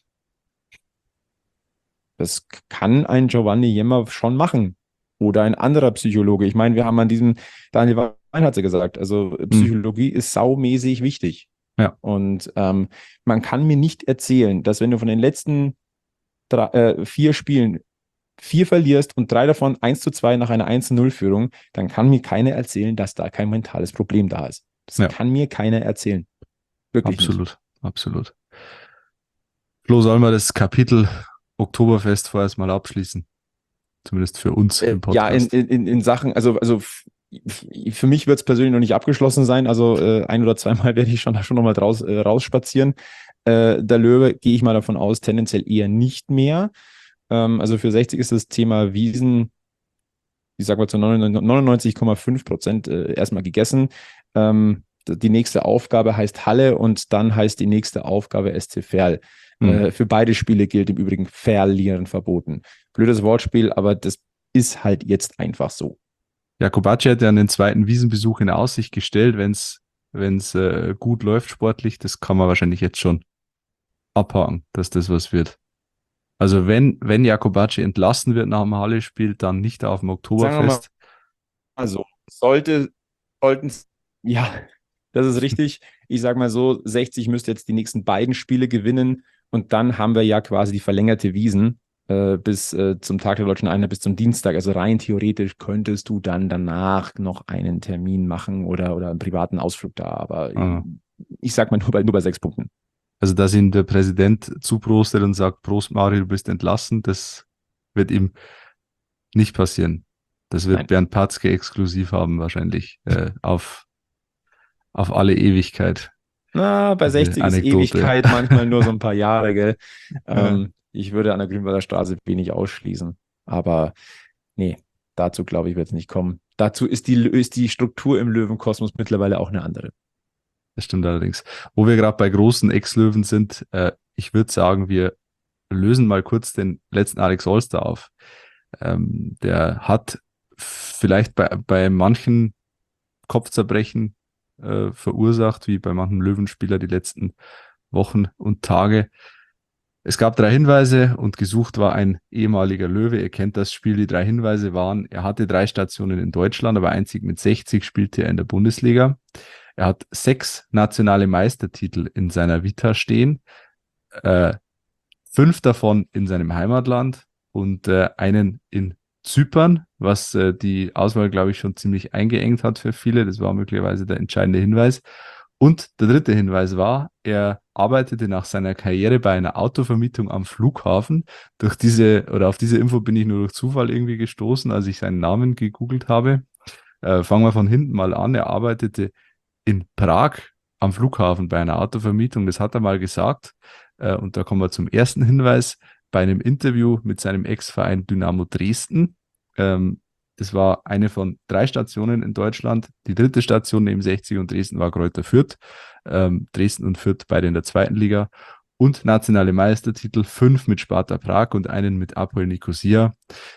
das kann ein Giovanni Jemmer schon machen. Oder ein anderer Psychologe. Ich meine, wir haben an diesem, Daniel Wein hat es ja gesagt, also Psychologie ist saumäßig wichtig. Ja. Und ähm, man kann mir nicht erzählen, dass wenn du von den letzten drei, äh, vier Spielen vier verlierst und drei davon eins zu zwei nach einer eins zu null Führung, dann kann mir keiner erzählen, dass da kein mentales Problem da ist. Das Ja. kann mir keiner erzählen. Wirklich nicht. Absolut, absolut. Flo, sollen wir das Kapitel Oktoberfest vorerst mal abschließen? Zumindest für uns Äh, im ja, in, Podcast. in, in Sachen, also, also f- f- für mich wird es persönlich noch nicht abgeschlossen sein. Also äh, ein oder zweimal werde ich schon, schon nochmal draus, äh, rausspazieren. Äh, der Löwe gehe ich mal davon aus, tendenziell eher nicht mehr. Ähm, also für sechzig ist das Thema Wiesen, ich sag mal zu neunundneunzig Komma fünf Prozent äh, erstmal gegessen. Ähm, die nächste Aufgabe heißt Halle und dann heißt die nächste Aufgabe S C Verl. Hm. Äh, für beide Spiele gilt im Übrigen Verlieren verboten. Blödes Wortspiel, aber das ist halt jetzt einfach so. Jacobacci hat ja einen zweiten Wiesenbesuch in Aussicht gestellt, wenn es wenn's, äh, gut läuft sportlich. Das kann man wahrscheinlich jetzt schon abhaken, dass das was wird. Also wenn, wenn Jacobacci entlassen wird nach dem Halle-Spiel, dann nicht auf dem Oktoberfest. Also sollte, sollten, ja, das ist richtig. Ich sage mal so, sechzig müsste jetzt die nächsten beiden Spiele gewinnen und dann haben wir ja quasi die verlängerte Wiesen äh, bis äh, zum Tag der Deutschen Einheit, bis zum Dienstag. Also rein theoretisch könntest du dann danach noch einen Termin machen oder, oder einen privaten Ausflug da. Aber Ah. ich, ich sag mal nur bei, nur bei sechs Punkten. Also dass ihm der Präsident zuprostet und sagt, Prost Mario, du bist entlassen, das wird ihm nicht passieren. Das wird Nein. Bernd Patzke exklusiv haben wahrscheinlich äh, auf, auf alle Ewigkeit. Na, bei Diese sechzig ist Anekdote. Ewigkeit manchmal nur so ein paar Jahre, gell? Ähm, ich würde an der Grünwalder Straße wenig ausschließen. Aber nee, dazu glaube ich, wird es nicht kommen. Dazu ist die, ist die Struktur im Löwenkosmos mittlerweile auch eine andere. Das stimmt allerdings. Wo wir gerade bei großen Ex-Löwen sind, äh, ich würde sagen, wir lösen mal kurz den letzten Alex Olster auf. Ähm, der hat vielleicht bei, bei manchen Kopfzerbrechen äh, verursacht, wie bei manchen Löwenspieler die letzten Wochen und Tage. Es gab drei Hinweise und gesucht war ein ehemaliger Löwe. Ihr kennt das Spiel, die drei Hinweise waren, er hatte drei Stationen in Deutschland, aber einzig mit sechzig spielte er in der Bundesliga. Er hat sechs nationale Meistertitel in seiner Vita stehen, äh, fünf davon in seinem Heimatland und äh, einen in Zypern, was äh, die Auswahl, glaube ich, schon ziemlich eingeengt hat für viele. Das war möglicherweise der entscheidende Hinweis. Und der dritte Hinweis war, er arbeitete nach seiner Karriere bei einer Autovermietung am Flughafen. Durch diese, oder auf diese Info bin ich nur durch Zufall irgendwie gestoßen, als ich seinen Namen gegoogelt habe. Äh, fangen wir von hinten mal an. Er arbeitete in Prag am Flughafen bei einer Autovermietung. Das hat er mal gesagt. Äh, und da kommen wir zum ersten Hinweis. Bei einem Interview mit seinem Ex-Verein Dynamo Dresden. Ähm, das war eine von drei Stationen in Deutschland. Die dritte Station neben sechzig und Dresden war Greuther Fürth. Ähm, Dresden und Fürth beide in der zweiten Liga. Und nationale Meistertitel, fünf mit Sparta Prag und einen mit Apoel Nicosia.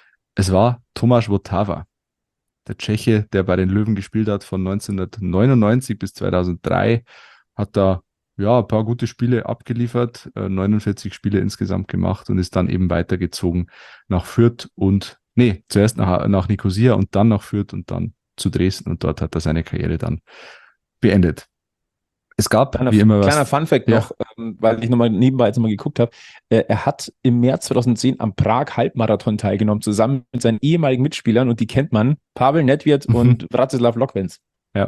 Es war Tomáš Votava, der Tscheche, der bei den Löwen gespielt hat von neunzehnhundertneunundneunzig bis zweitausenddrei. Hat da ja, ein paar gute Spiele abgeliefert, äh, neunundvierzig Spiele insgesamt gemacht und ist dann eben weitergezogen nach Fürth und, nee, zuerst nach, nach Nicosia und dann nach Fürth und dann zu Dresden und dort hat er seine Karriere dann beendet. Es gab, Kleiner, wie immer, was... kleiner Funfact ja. noch, ähm, weil ich nochmal nebenbei jetzt mal geguckt habe. Äh, er hat im März zweitausendzehn am Prag-Halbmarathon teilgenommen, zusammen mit seinen ehemaligen Mitspielern und die kennt man, Pavel Nedvěd und Vratislav Lokvenc. Ja.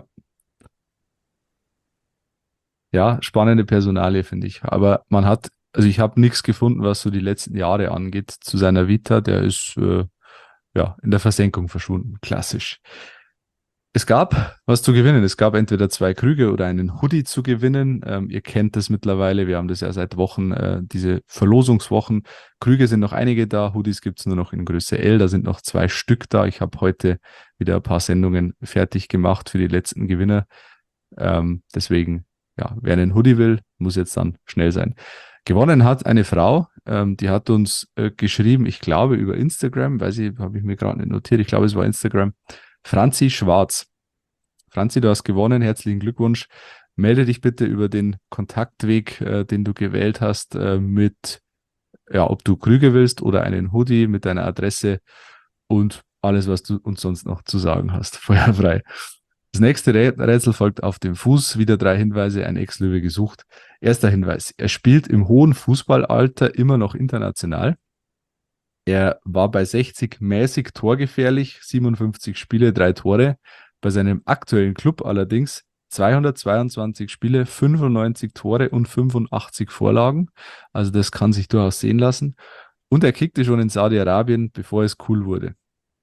Ja, spannende Personalie, finde ich. Aber man hat, also ich habe nichts gefunden, was so die letzten Jahre angeht zu seiner Vita. Der ist äh, ja in der Versenkung verschwunden. Klassisch. Es gab was zu gewinnen. Es gab entweder zwei Krüge oder einen Hoodie zu gewinnen. Ähm, ihr kennt das mittlerweile. Wir haben das ja seit Wochen, äh, diese Verlosungswochen. Krüge sind noch einige da. Hoodies gibt es nur noch in Größe L. Da sind noch zwei Stück da. Ich habe heute wieder ein paar Sendungen fertig gemacht für die letzten Gewinner. Ähm, deswegen ja, wer einen Hoodie will, muss jetzt dann schnell sein. Gewonnen hat eine Frau, ähm, die hat uns äh, geschrieben, ich glaube über Instagram, weiß ich, habe ich mir gerade nicht notiert, ich glaube es war Instagram, Franzi Schwarz. Franzi, du hast gewonnen, herzlichen Glückwunsch. Melde dich bitte über den Kontaktweg, äh, den du gewählt hast, äh, mit, ja, ob du Krüge willst oder einen Hoodie mit deiner Adresse und alles, was du uns sonst noch zu sagen hast. Feuerfrei. Das nächste Rätsel folgt auf dem Fuß. Wieder drei Hinweise, ein Ex-Löwe gesucht. Erster Hinweis. Er spielt im hohen Fußballalter immer noch international. Er war bei sechzig mäßig torgefährlich, siebenundfünfzig Spiele, drei Tore. Bei seinem aktuellen Club allerdings zweihundertzweiundzwanzig Spiele, fünfundneunzig Tore und fünfundachtzig Vorlagen. Also das kann sich durchaus sehen lassen. Und er kickte schon in Saudi-Arabien, bevor es cool wurde.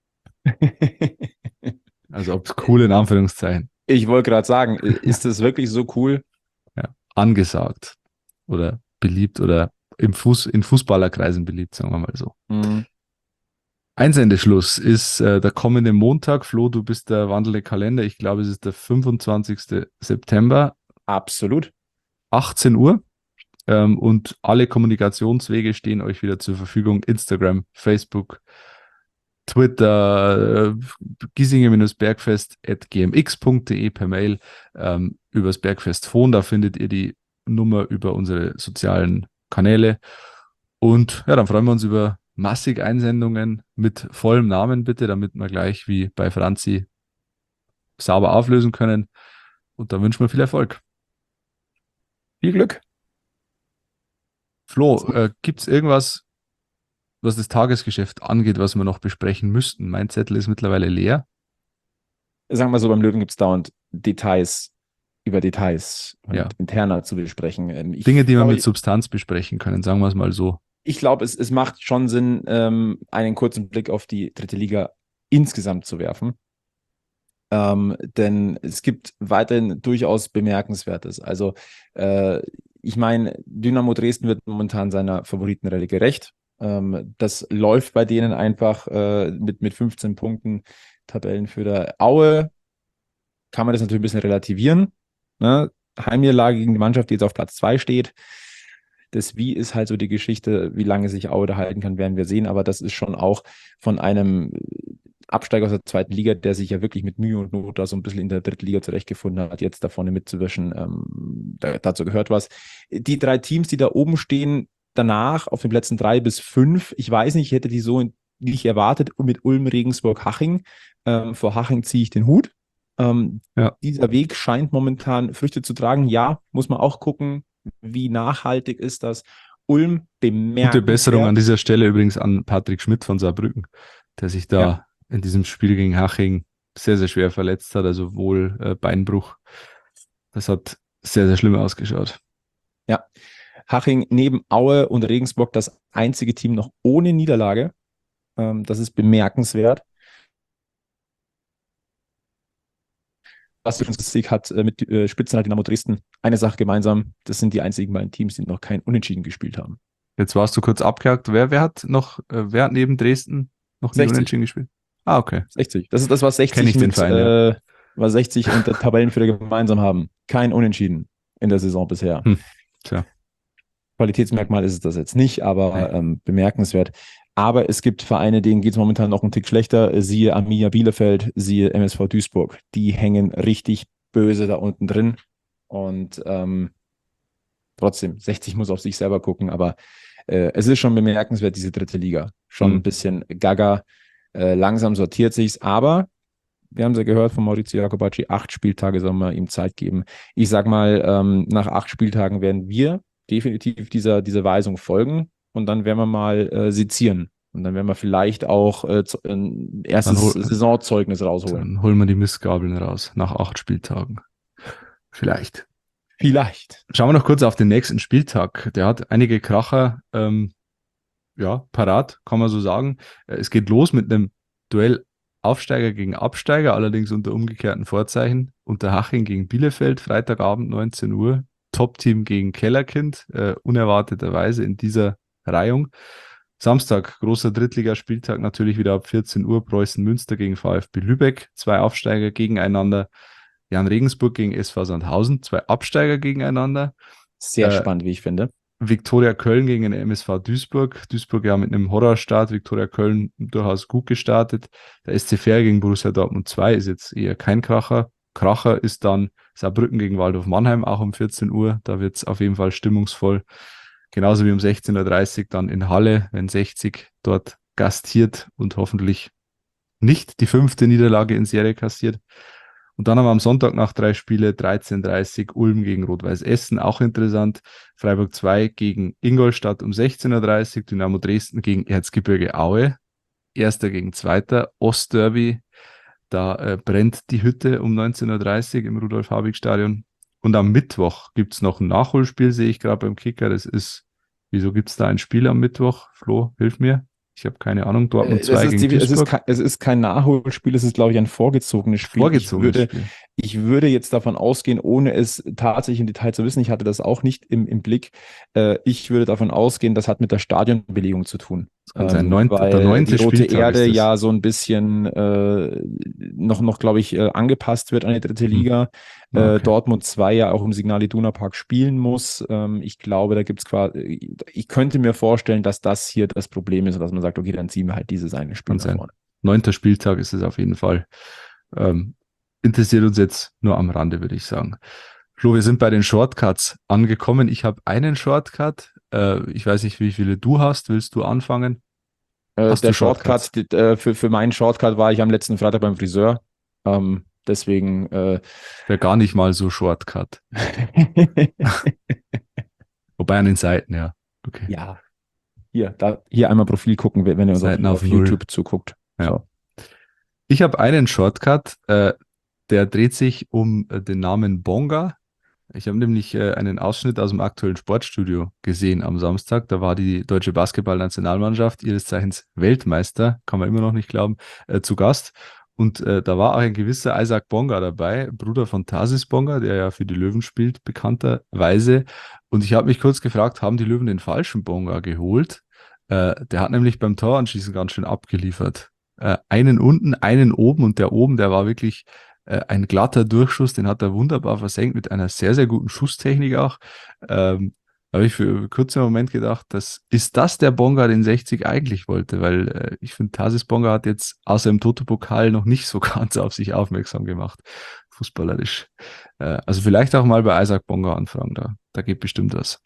Also ob es cool in Anführungszeichen. Ich wollte gerade sagen, ist das wirklich so cool? Ja, angesagt oder beliebt oder im Fuß, in Fußballerkreisen beliebt, sagen wir mal so. Mhm. Einsendeschluss ist äh, der kommende Montag. Flo, du bist der wandelnde Kalender. Ich glaube, es ist der fünfundzwanzigsten September. Absolut. achtzehn Uhr. Ähm, und alle Kommunikationswege stehen euch wieder zur Verfügung. Instagram, Facebook, Twitter, äh, giesinger-bergfest at gmx punkt de per Mail, ähm, übers Bergfest Phone, da findet ihr die Nummer über unsere sozialen Kanäle. Und ja, dann freuen wir uns über massig Einsendungen mit vollem Namen bitte, damit wir gleich wie bei Franzi sauber auflösen können. Und dann wünschen wir viel Erfolg. Viel Glück. Flo, äh, gibt es irgendwas, was das Tagesgeschäft angeht, was wir noch besprechen müssten? Mein Zettel ist mittlerweile leer. Sagen wir so, beim Löwen gibt es dauernd Details über Details und Ja. interner zu besprechen. Ähm, Ich Dinge, die wir freu- mit Substanz besprechen können, sagen wir es mal so. ich glaube, es, es macht schon Sinn, ähm, einen kurzen Blick auf die dritte Liga insgesamt zu werfen. Ähm, denn es gibt weiterhin durchaus Bemerkenswertes. Also äh, ich meine, Dynamo Dresden wird momentan seiner Favoritenrolle gerecht. Ähm, das läuft bei denen einfach äh, mit, mit fünfzehn Punkten Tabellenführer. Aue kann man das natürlich ein bisschen relativieren. Ne? Heimniederlage gegen die Mannschaft, die jetzt auf Platz zwei steht. Das Wie ist halt so die Geschichte, wie lange sich Aue da halten kann, werden wir sehen. Aber das ist schon auch von einem Absteiger aus der zweiten Liga, der sich ja wirklich mit Mühe und Not da so ein bisschen in der dritten Liga zurechtgefunden hat, jetzt da vorne mitzuwischen. Ähm, da, dazu gehört was. Die drei Teams, die da oben stehen, danach auf den Plätzen drei bis fünf, ich weiß nicht, ich hätte die so nicht erwartet, mit Ulm, Regensburg, Haching. Ähm, vor Haching ziehe ich den Hut. Ähm, Ja. Dieser Weg scheint momentan Früchte zu tragen. Ja, muss man auch gucken, wie nachhaltig ist das. Ulm bemerkt. Gute Besserung an dieser Stelle übrigens an Patrick Schmidt von Saarbrücken, der sich da ja. in diesem Spiel gegen Haching sehr, sehr schwer verletzt hat, also wohl äh, Beinbruch. Das hat sehr, sehr schlimm ausgeschaut. Ja, Haching neben Aue und Regensburg das einzige Team noch ohne Niederlage. Ähm, das ist bemerkenswert. Sieg hat äh, mit äh, Spitzenreiter Dynamo Dresden eine Sache gemeinsam. Das sind die einzigen beiden Teams, die noch kein Unentschieden gespielt haben. Jetzt warst du kurz abgehakt. Wer, wer hat noch, äh, wer hat neben Dresden noch nie Unentschieden gespielt? Ah, okay. sechzig. Das ist das, was sechzig, ich den mit, Verein, äh, ja. was sechzig und der Tabellenführer gemeinsam haben. Kein Unentschieden in der Saison bisher. Hm. Tja. Qualitätsmerkmal ist es das jetzt nicht, aber ja. ähm, bemerkenswert. Aber es gibt Vereine, denen geht es momentan noch einen Tick schlechter. Siehe Arminia Bielefeld, siehe M S V Duisburg. Die hängen richtig böse da unten drin. Und ähm, trotzdem, sechzig muss auf sich selber gucken. Aber äh, es ist schon bemerkenswert, diese dritte Liga. Schon mhm. ein bisschen gaga. Äh, langsam sortiert sich's. Aber wir haben es ja gehört von Maurizio Jacobacci, acht Spieltage soll man ihm Zeit geben. Ich sag mal, ähm, nach acht Spieltagen werden wir definitiv dieser, dieser Weisung folgen. Und dann werden wir mal äh, sezieren. Und dann werden wir vielleicht auch äh, ein erstes hol- Saisonzeugnis rausholen. Dann holen wir die Mistgabeln raus nach acht Spieltagen. Vielleicht. Vielleicht. Schauen wir noch kurz auf den nächsten Spieltag. Der hat einige Kracher ähm, ja, parat, kann man so sagen. Es geht los mit einem Duell Aufsteiger gegen Absteiger, allerdings unter umgekehrten Vorzeichen. Unter Haching gegen Bielefeld, Freitagabend neunzehn Uhr. Top-Team gegen Kellerkind, äh, unerwarteterweise in dieser Reihung. Samstag, großer Drittligaspieltag, natürlich wieder ab vierzehn Uhr, Preußen Münster gegen VfB Lübeck, zwei Aufsteiger gegeneinander, Jan Regensburg gegen S V Sandhausen, zwei Absteiger gegeneinander. Sehr äh, spannend, wie ich finde. Viktoria Köln gegen den M S V Duisburg, Duisburg ja mit einem Horrorstart, Viktoria Köln durchaus gut gestartet. Der S C Verl gegen Borussia Dortmund zwei ist jetzt eher kein Kracher. Kracher ist dann Saarbrücken gegen Waldhof Mannheim, auch um vierzehn Uhr, da wird es auf jeden Fall stimmungsvoll. Genauso wie um sechzehn Uhr dreißig dann in Halle, wenn sechzig dort gastiert und hoffentlich nicht die fünfte Niederlage in Serie kassiert. Und dann haben wir am Sonntag nach drei Spiele dreizehn Uhr dreißig Ulm gegen Rot-Weiß Essen, auch interessant. Freiburg zwei gegen Ingolstadt um sechzehn Uhr dreißig, Dynamo Dresden gegen Erzgebirge Aue, Erster gegen Zweiter, Ostderby, da äh, brennt die Hütte um neunzehn Uhr dreißig im Rudolf-Habig-Stadion. Und am Mittwoch gibt es noch ein Nachholspiel, sehe ich gerade beim Kicker. Das ist, wieso gibt es da ein Spiel am Mittwoch? Flo, hilf mir. Ich habe keine Ahnung. Dortmund zwei gegen die, es, ist Duisburg. kein, es ist kein Nachholspiel, es ist, glaube ich, ein vorgezogenes Spiel. Vorgezogenes ich würde, Spiel. Ich würde jetzt davon ausgehen, ohne es tatsächlich im Detail zu wissen, ich hatte das auch nicht im, im Blick, äh, ich würde davon ausgehen, das hat mit der Stadionbelegung zu tun. Das kann sein. Ähm, Neunte, weil der neunte die Rote Spieltag Erde ist das. ja so ein bisschen äh, noch, noch glaube ich, äh, angepasst wird an die dritte Liga. Hm. Okay. Äh, Dortmund zwei ja auch im Signal Iduna Park spielen muss. Ähm, ich glaube, da gibt es quasi, ich könnte mir vorstellen, dass das hier das Problem ist, dass man sagt, okay, dann ziehen wir halt dieses eine Spiel nach vorne. Neunter Spieltag ist es auf jeden Fall. Ähm, interessiert uns jetzt nur am Rande, würde ich sagen. Flo, wir sind bei den Shortcuts angekommen. Ich habe einen Shortcut. Äh, ich weiß nicht, wie viele du hast. Willst du anfangen? Äh, Hast der du Shortcuts? Shortcut, äh, für, für meinen Shortcut war ich am letzten Freitag beim Friseur. Ähm, deswegen äh, Wäre gar nicht mal so Shortcut. Wobei an den Seiten, ja. Okay. ja. Hier, da, hier einmal Profil gucken, wenn ihr uns auf, Seiten auf auf Null. YouTube zuguckt. Ja. So. Ich habe einen Shortcut, äh, der dreht sich um äh, den Namen Bonga. Ich habe nämlich äh, einen Ausschnitt aus dem aktuellen Sportstudio gesehen am Samstag. Da war die deutsche Basketballnationalmannschaft, ihres Zeichens Weltmeister, kann man immer noch nicht glauben, äh, zu Gast. Und äh, da war auch ein gewisser Isaac Bonga dabei, Bruder von Tarsis Bonga, der ja für die Löwen spielt, bekannterweise. Und ich habe mich kurz gefragt, haben die Löwen den falschen Bonga geholt? Äh, der hat nämlich beim Toranschießen ganz schön abgeliefert. Äh, einen unten, einen oben und der oben, der war wirklich äh, ein glatter Durchschuss, den hat er wunderbar versenkt mit einer sehr, sehr guten Schusstechnik auch. Ähm, Da habe ich für einen kurzen Moment gedacht, das, ist das der Bonga, den sechzig eigentlich wollte? Weil äh, ich finde, Tarsis Bonga hat jetzt außer im Toto-Pokal noch nicht so ganz auf sich aufmerksam gemacht, fußballerisch. Äh, also vielleicht auch mal bei Isaac Bonga anfragen, da, da geht bestimmt was.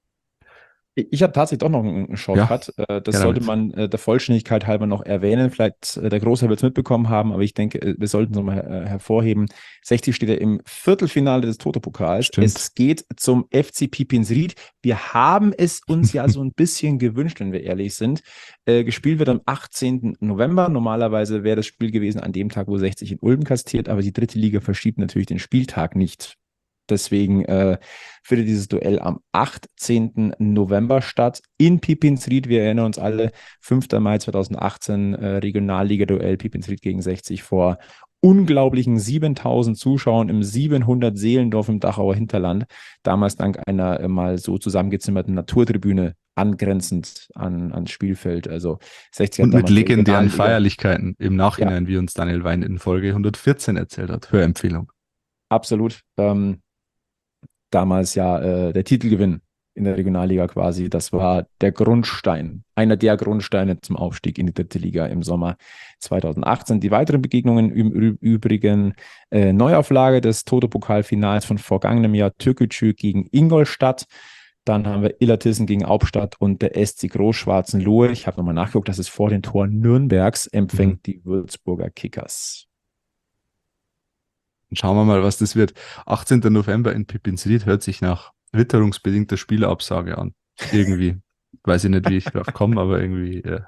Ich habe tatsächlich doch noch einen Shortcut. Ja, das sollte man äh, der Vollständigkeit halber noch erwähnen. Vielleicht äh, der Großteil wird es mitbekommen haben, aber ich denke, äh, wir sollten es nochmal äh, hervorheben. sechzig steht ja im Viertelfinale des Toto-Pokals. Stimmt. Es geht zum F C Pippinsried. Wir haben es uns ja so ein bisschen gewünscht, wenn wir ehrlich sind. Äh, gespielt wird am achtzehnten November. Normalerweise wäre das Spiel gewesen an dem Tag, wo sechzig in Ulm kastiert, aber die dritte Liga verschiebt natürlich den Spieltag nicht. Deswegen äh, findet dieses Duell am achtzehnten November statt in Pippinsried. Wir erinnern uns alle, fünfter Mai zweitausendachtzehn, äh, Regionalliga-Duell Pippinsried gegen sechzig vor unglaublichen siebentausend Zuschauern im siebenhundert Seelendorf im Dachauer Hinterland. Damals dank einer äh, mal so zusammengezimmerten Naturtribüne angrenzend an, ans Spielfeld. Also sechzig Und mit legendären Feierlichkeiten im Nachhinein, ja, wie uns Daniel Wein in Folge hundertvierzehn erzählt hat. Hörempfehlung. Absolut. Ähm, damals ja äh, der Titelgewinn in der Regionalliga quasi. Das war der Grundstein, einer der Grundsteine zum Aufstieg in die dritte Liga im Sommer zweitausendachtzehn. Die weiteren Begegnungen im Übrigen äh, Neuauflage des Toto-Pokal-Finals von vergangenem Jahr, Türkgücü gegen Ingolstadt. Dann haben wir Illertissen gegen Hauptstadt und der S C Großschwarzenlohe. Ich habe nochmal nachgeguckt, das ist vor den Toren Nürnbergs, empfängt mhm. die Würzburger Kickers. Schauen wir mal, was das wird. achtzehnten November in Pippinsried hört sich nach witterungsbedingter Spielabsage an. Irgendwie. Weiß ich nicht, wie ich drauf komme, aber irgendwie, äh,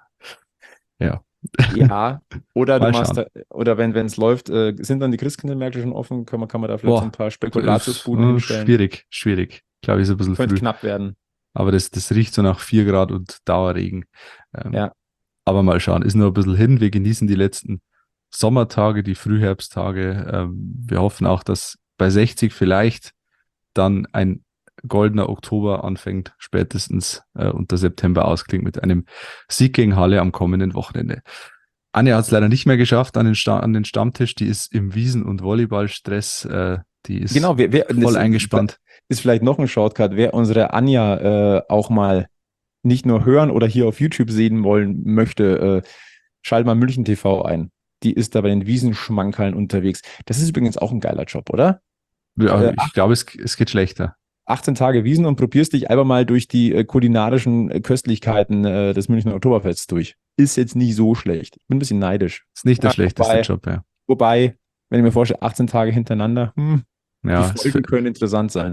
ja. Ja, oder du machst da, oder wenn es läuft, äh, sind dann die Christkindlmärkte schon offen? Kann man, kann man da vielleicht Boah, so ein paar Spekulatiusbuden äh, hinstellen? Schwierig, schwierig. Glaube ich, ist ein bisschen Könnte früh. knapp werden. Aber das, das riecht so nach vier Grad und Dauerregen. Ähm, ja. Aber mal schauen, ist nur ein bisschen hin. Wir genießen die letzten Sommertage, die Frühherbsttage. Ähm, wir hoffen auch, dass bei sechzig vielleicht dann ein goldener Oktober anfängt, spätestens äh, und der September ausklingt mit einem Sieg gegen Halle am kommenden Wochenende. Anja hat es leider nicht mehr geschafft an den, Sta- an den Stammtisch. Die ist im Wiesen- und Volleyballstress. Äh, die ist genau, wer, wer, voll das eingespannt. Ist vielleicht noch ein Shortcut. Wer unsere Anja äh, auch mal nicht nur hören oder hier auf YouTube sehen wollen möchte, äh, schalt mal München T V ein. Die ist da bei den Wiesenschmankerln unterwegs. Das ist übrigens auch ein geiler Job, oder? Ja, äh, ich glaube, es, es geht schlechter. achtzehn Tage Wiesen und probierst dich einfach mal durch die äh, kulinarischen äh, Köstlichkeiten äh, des Münchner Oktoberfests durch. Ist jetzt nicht so schlecht. Ich bin ein bisschen neidisch. Ist nicht der ja, schlechteste wobei, Job, ja. Wobei, wenn ich mir vorstelle, achtzehn Tage hintereinander, hm, ja, die Folgen können interessant sein.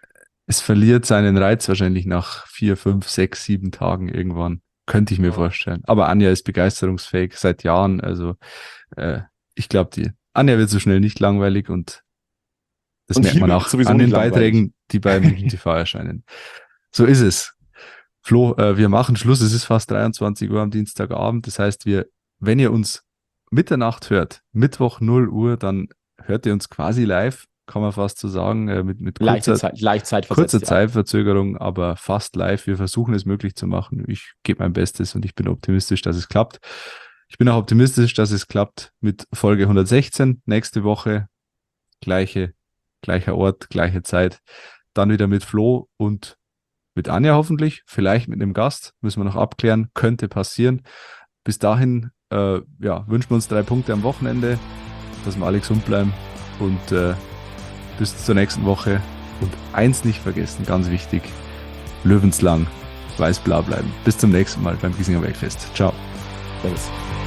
Es verliert seinen Reiz wahrscheinlich nach vier, fünf, sechs, sieben Tagen irgendwann. Könnte ich mir ja. vorstellen. Aber Anja ist begeisterungsfähig seit Jahren. Also äh, ich glaube, die Anja wird so schnell nicht langweilig und das und merkt man auch an den Beiträgen, die bei München T V erscheinen. So ist es. Flo, äh, wir machen Schluss. Es ist fast dreiundzwanzig Uhr am Dienstagabend. Das heißt, wir, wenn ihr uns Mitternacht hört, Mittwoch null Uhr, dann hört ihr uns quasi live, kann man fast so sagen, äh, mit, mit kurzer, Zeit, leicht kurzer ja. Zeitverzögerung, aber fast live. Wir versuchen es möglich zu machen. Ich gebe mein Bestes und ich bin optimistisch, dass es klappt. Ich bin auch optimistisch, dass es klappt mit Folge hundertsechzehn. Nächste Woche gleiche, gleicher Ort, gleiche Zeit. Dann wieder mit Flo und mit Anja hoffentlich. Vielleicht mit einem Gast. Müssen wir noch abklären. Könnte passieren. Bis dahin äh, ja, wünschen wir uns drei Punkte am Wochenende, dass wir alle gesund bleiben und äh, bis zur nächsten Woche. Und eins nicht vergessen, ganz wichtig, löwenslang weiß-blau bleiben. Bis zum nächsten Mal beim Giesinger Bergfest. Ciao. Servus.